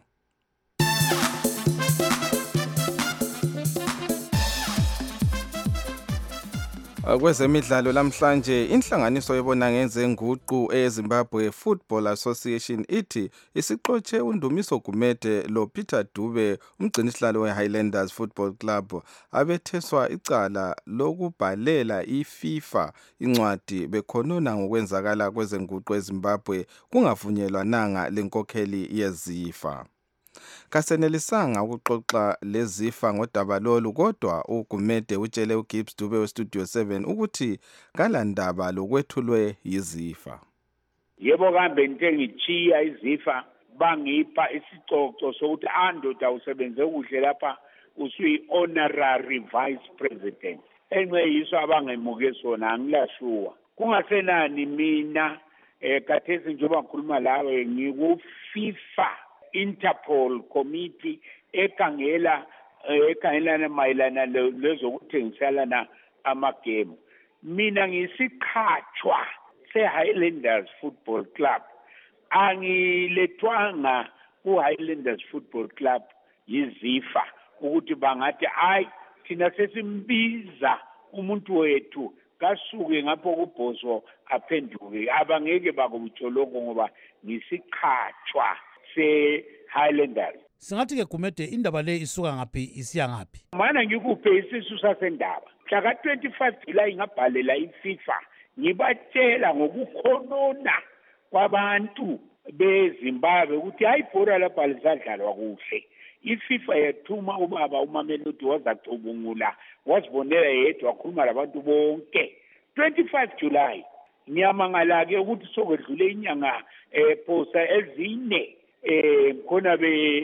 Kwezemidlalo lamhlanje inhlanganiso ebona ngezenguqu eZimbabwe Football Association ithi isixotshe uNdumiso Gumede lo Peter Dube umgcinisihlalo weHighlanders Football Club abetheswa icala lokubhalela iFIFA incwadi bekhonona ngokwenzakala kwezenguqu eZimbabwe kungavunyelwa nanga lenkokheli yeZIFA. Kasenelisanga ukuxoxa leZIFA ngodaba lolu kodwa uGumede utshele uGibbs Dube weStudio 7 ukuthi kalandaba lokwethulwe yiZIFA. Yebo kambe nje ngichiya iZIFA bangipha isicoco sokuthi andoda usebenze kuhle lapha usuyi honorary vice president. Enqeyiso abangemuke sona angilashuwa. Kungasenani mina kathesi njengoba ngikhuluma lawe ngiku FIFA Interpol committee ekhangelana mayelana lezokuthengiselana amagame. Mina ngisiqhatshwa seHighlanders Football Club. Angilethwanga kuHighlanders Football Club yiZIFA ukuthi bangathi hayi thina sesimbiza umuntu wethu kasuke ngapho kubhozo aphenduke. Abangeke bakubutholoko ngoba ngisiqhatshwa se-Highlanders. Singathi ke Gumede indaba le isuka ngaphi isiya ngaphi? Mana ngikuphe isisu sasendaba. Mhla ka-25 July ngabhalela iFIFA ngibatshela ngokukhonona kwabantu beZimbabwe ukuthi hayi ibhora lapha lisadlalwa kuhle. iFIFA yathuma ubaba uMamelodi wazacubungula wasibonela yedwa wakhuluma labantu bonke. 25 July ngiyamangala-ke ukuthi sokwedlule inyanga posa ezine khona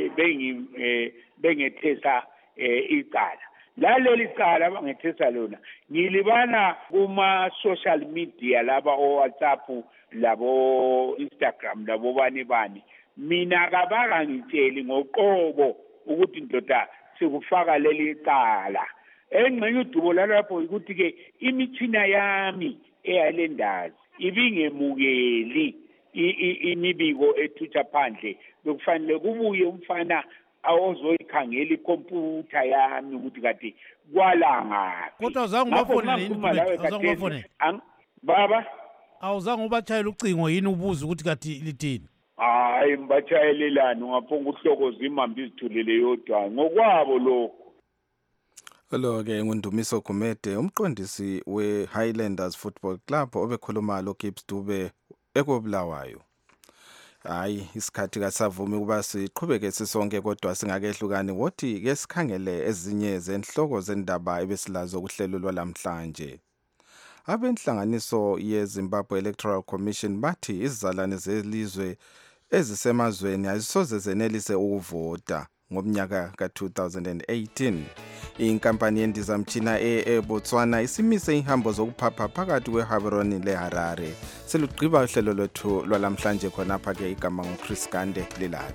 bengethesa icala. Laleli cala abangethesa lona ngilibana kuma-social media laba o-WhatsApp labo Instagram labo bani. Mina kabangangitsheli ngoqobo ukuthi ndoda sikufaka leli cala. Engxenye udubo lalapho ukuthi-ke imithina yami eHighlanders ibingemukeli imibiko ethutha phandle bekufanele kubuye umfana ozoyikhangela ikhompyutha yami ukuthi kade kwalangaphi. Kodwa uzange ubafonele yini? Baba awuzange ubatshayela ucingo yini ubuza ukuthi kade lithini? Hayi mbatshayelelani ungaphonga uhlokoza imambi izithulele yodwa ngokwabo lokho. Lo-ke nguNdumiso Gumede umqondisi weHighlanders Football Club obekhuluma lo Gibbs Dube ekobulawayo. Hayi isikhathi kasavumi ukuba siqhubeke sisonke kodwa singakehlukani wothi ke sikhangele ezinye zenhloko zendaba ebesilazo kuhlelo lwalamhlanje. Abenhlanganiso yeZimbabwe Electoral Commission bathi izizalwane zelizwe ezisemazweni azisoze zenelise ukuvota ngomnyaka ka-2018. Inkampani yendizamtshina eBotswana isimise ihambo zokuphapha phakathi kweHaberoni leHarare. Selugqiba uhlelo lwethu lwalamhlanje khonapha ke igama nguChris Gande Lilala.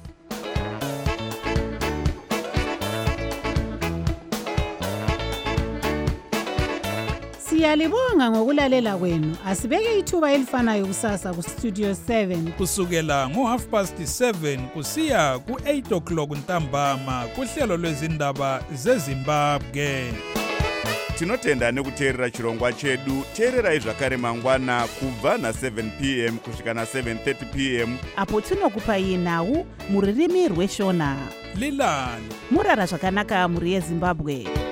Siyalibonga ngokulalela kwenu. Asibeke ithuba elifanayo kusasa ku Studio 7 kusukela ngo7:30 kusiya ku8 o'clock ntambama kuhlelo lwezindaba zeZimbabwe. tinotenda nekuteerera chirongwa chedu. Teererai zvakare mangwana kubva na7 pm kusvika na7:30 pm apo tinokupai nhau mururimi rweshona. Lilani murara zvakanaka muri yeZimbabwe.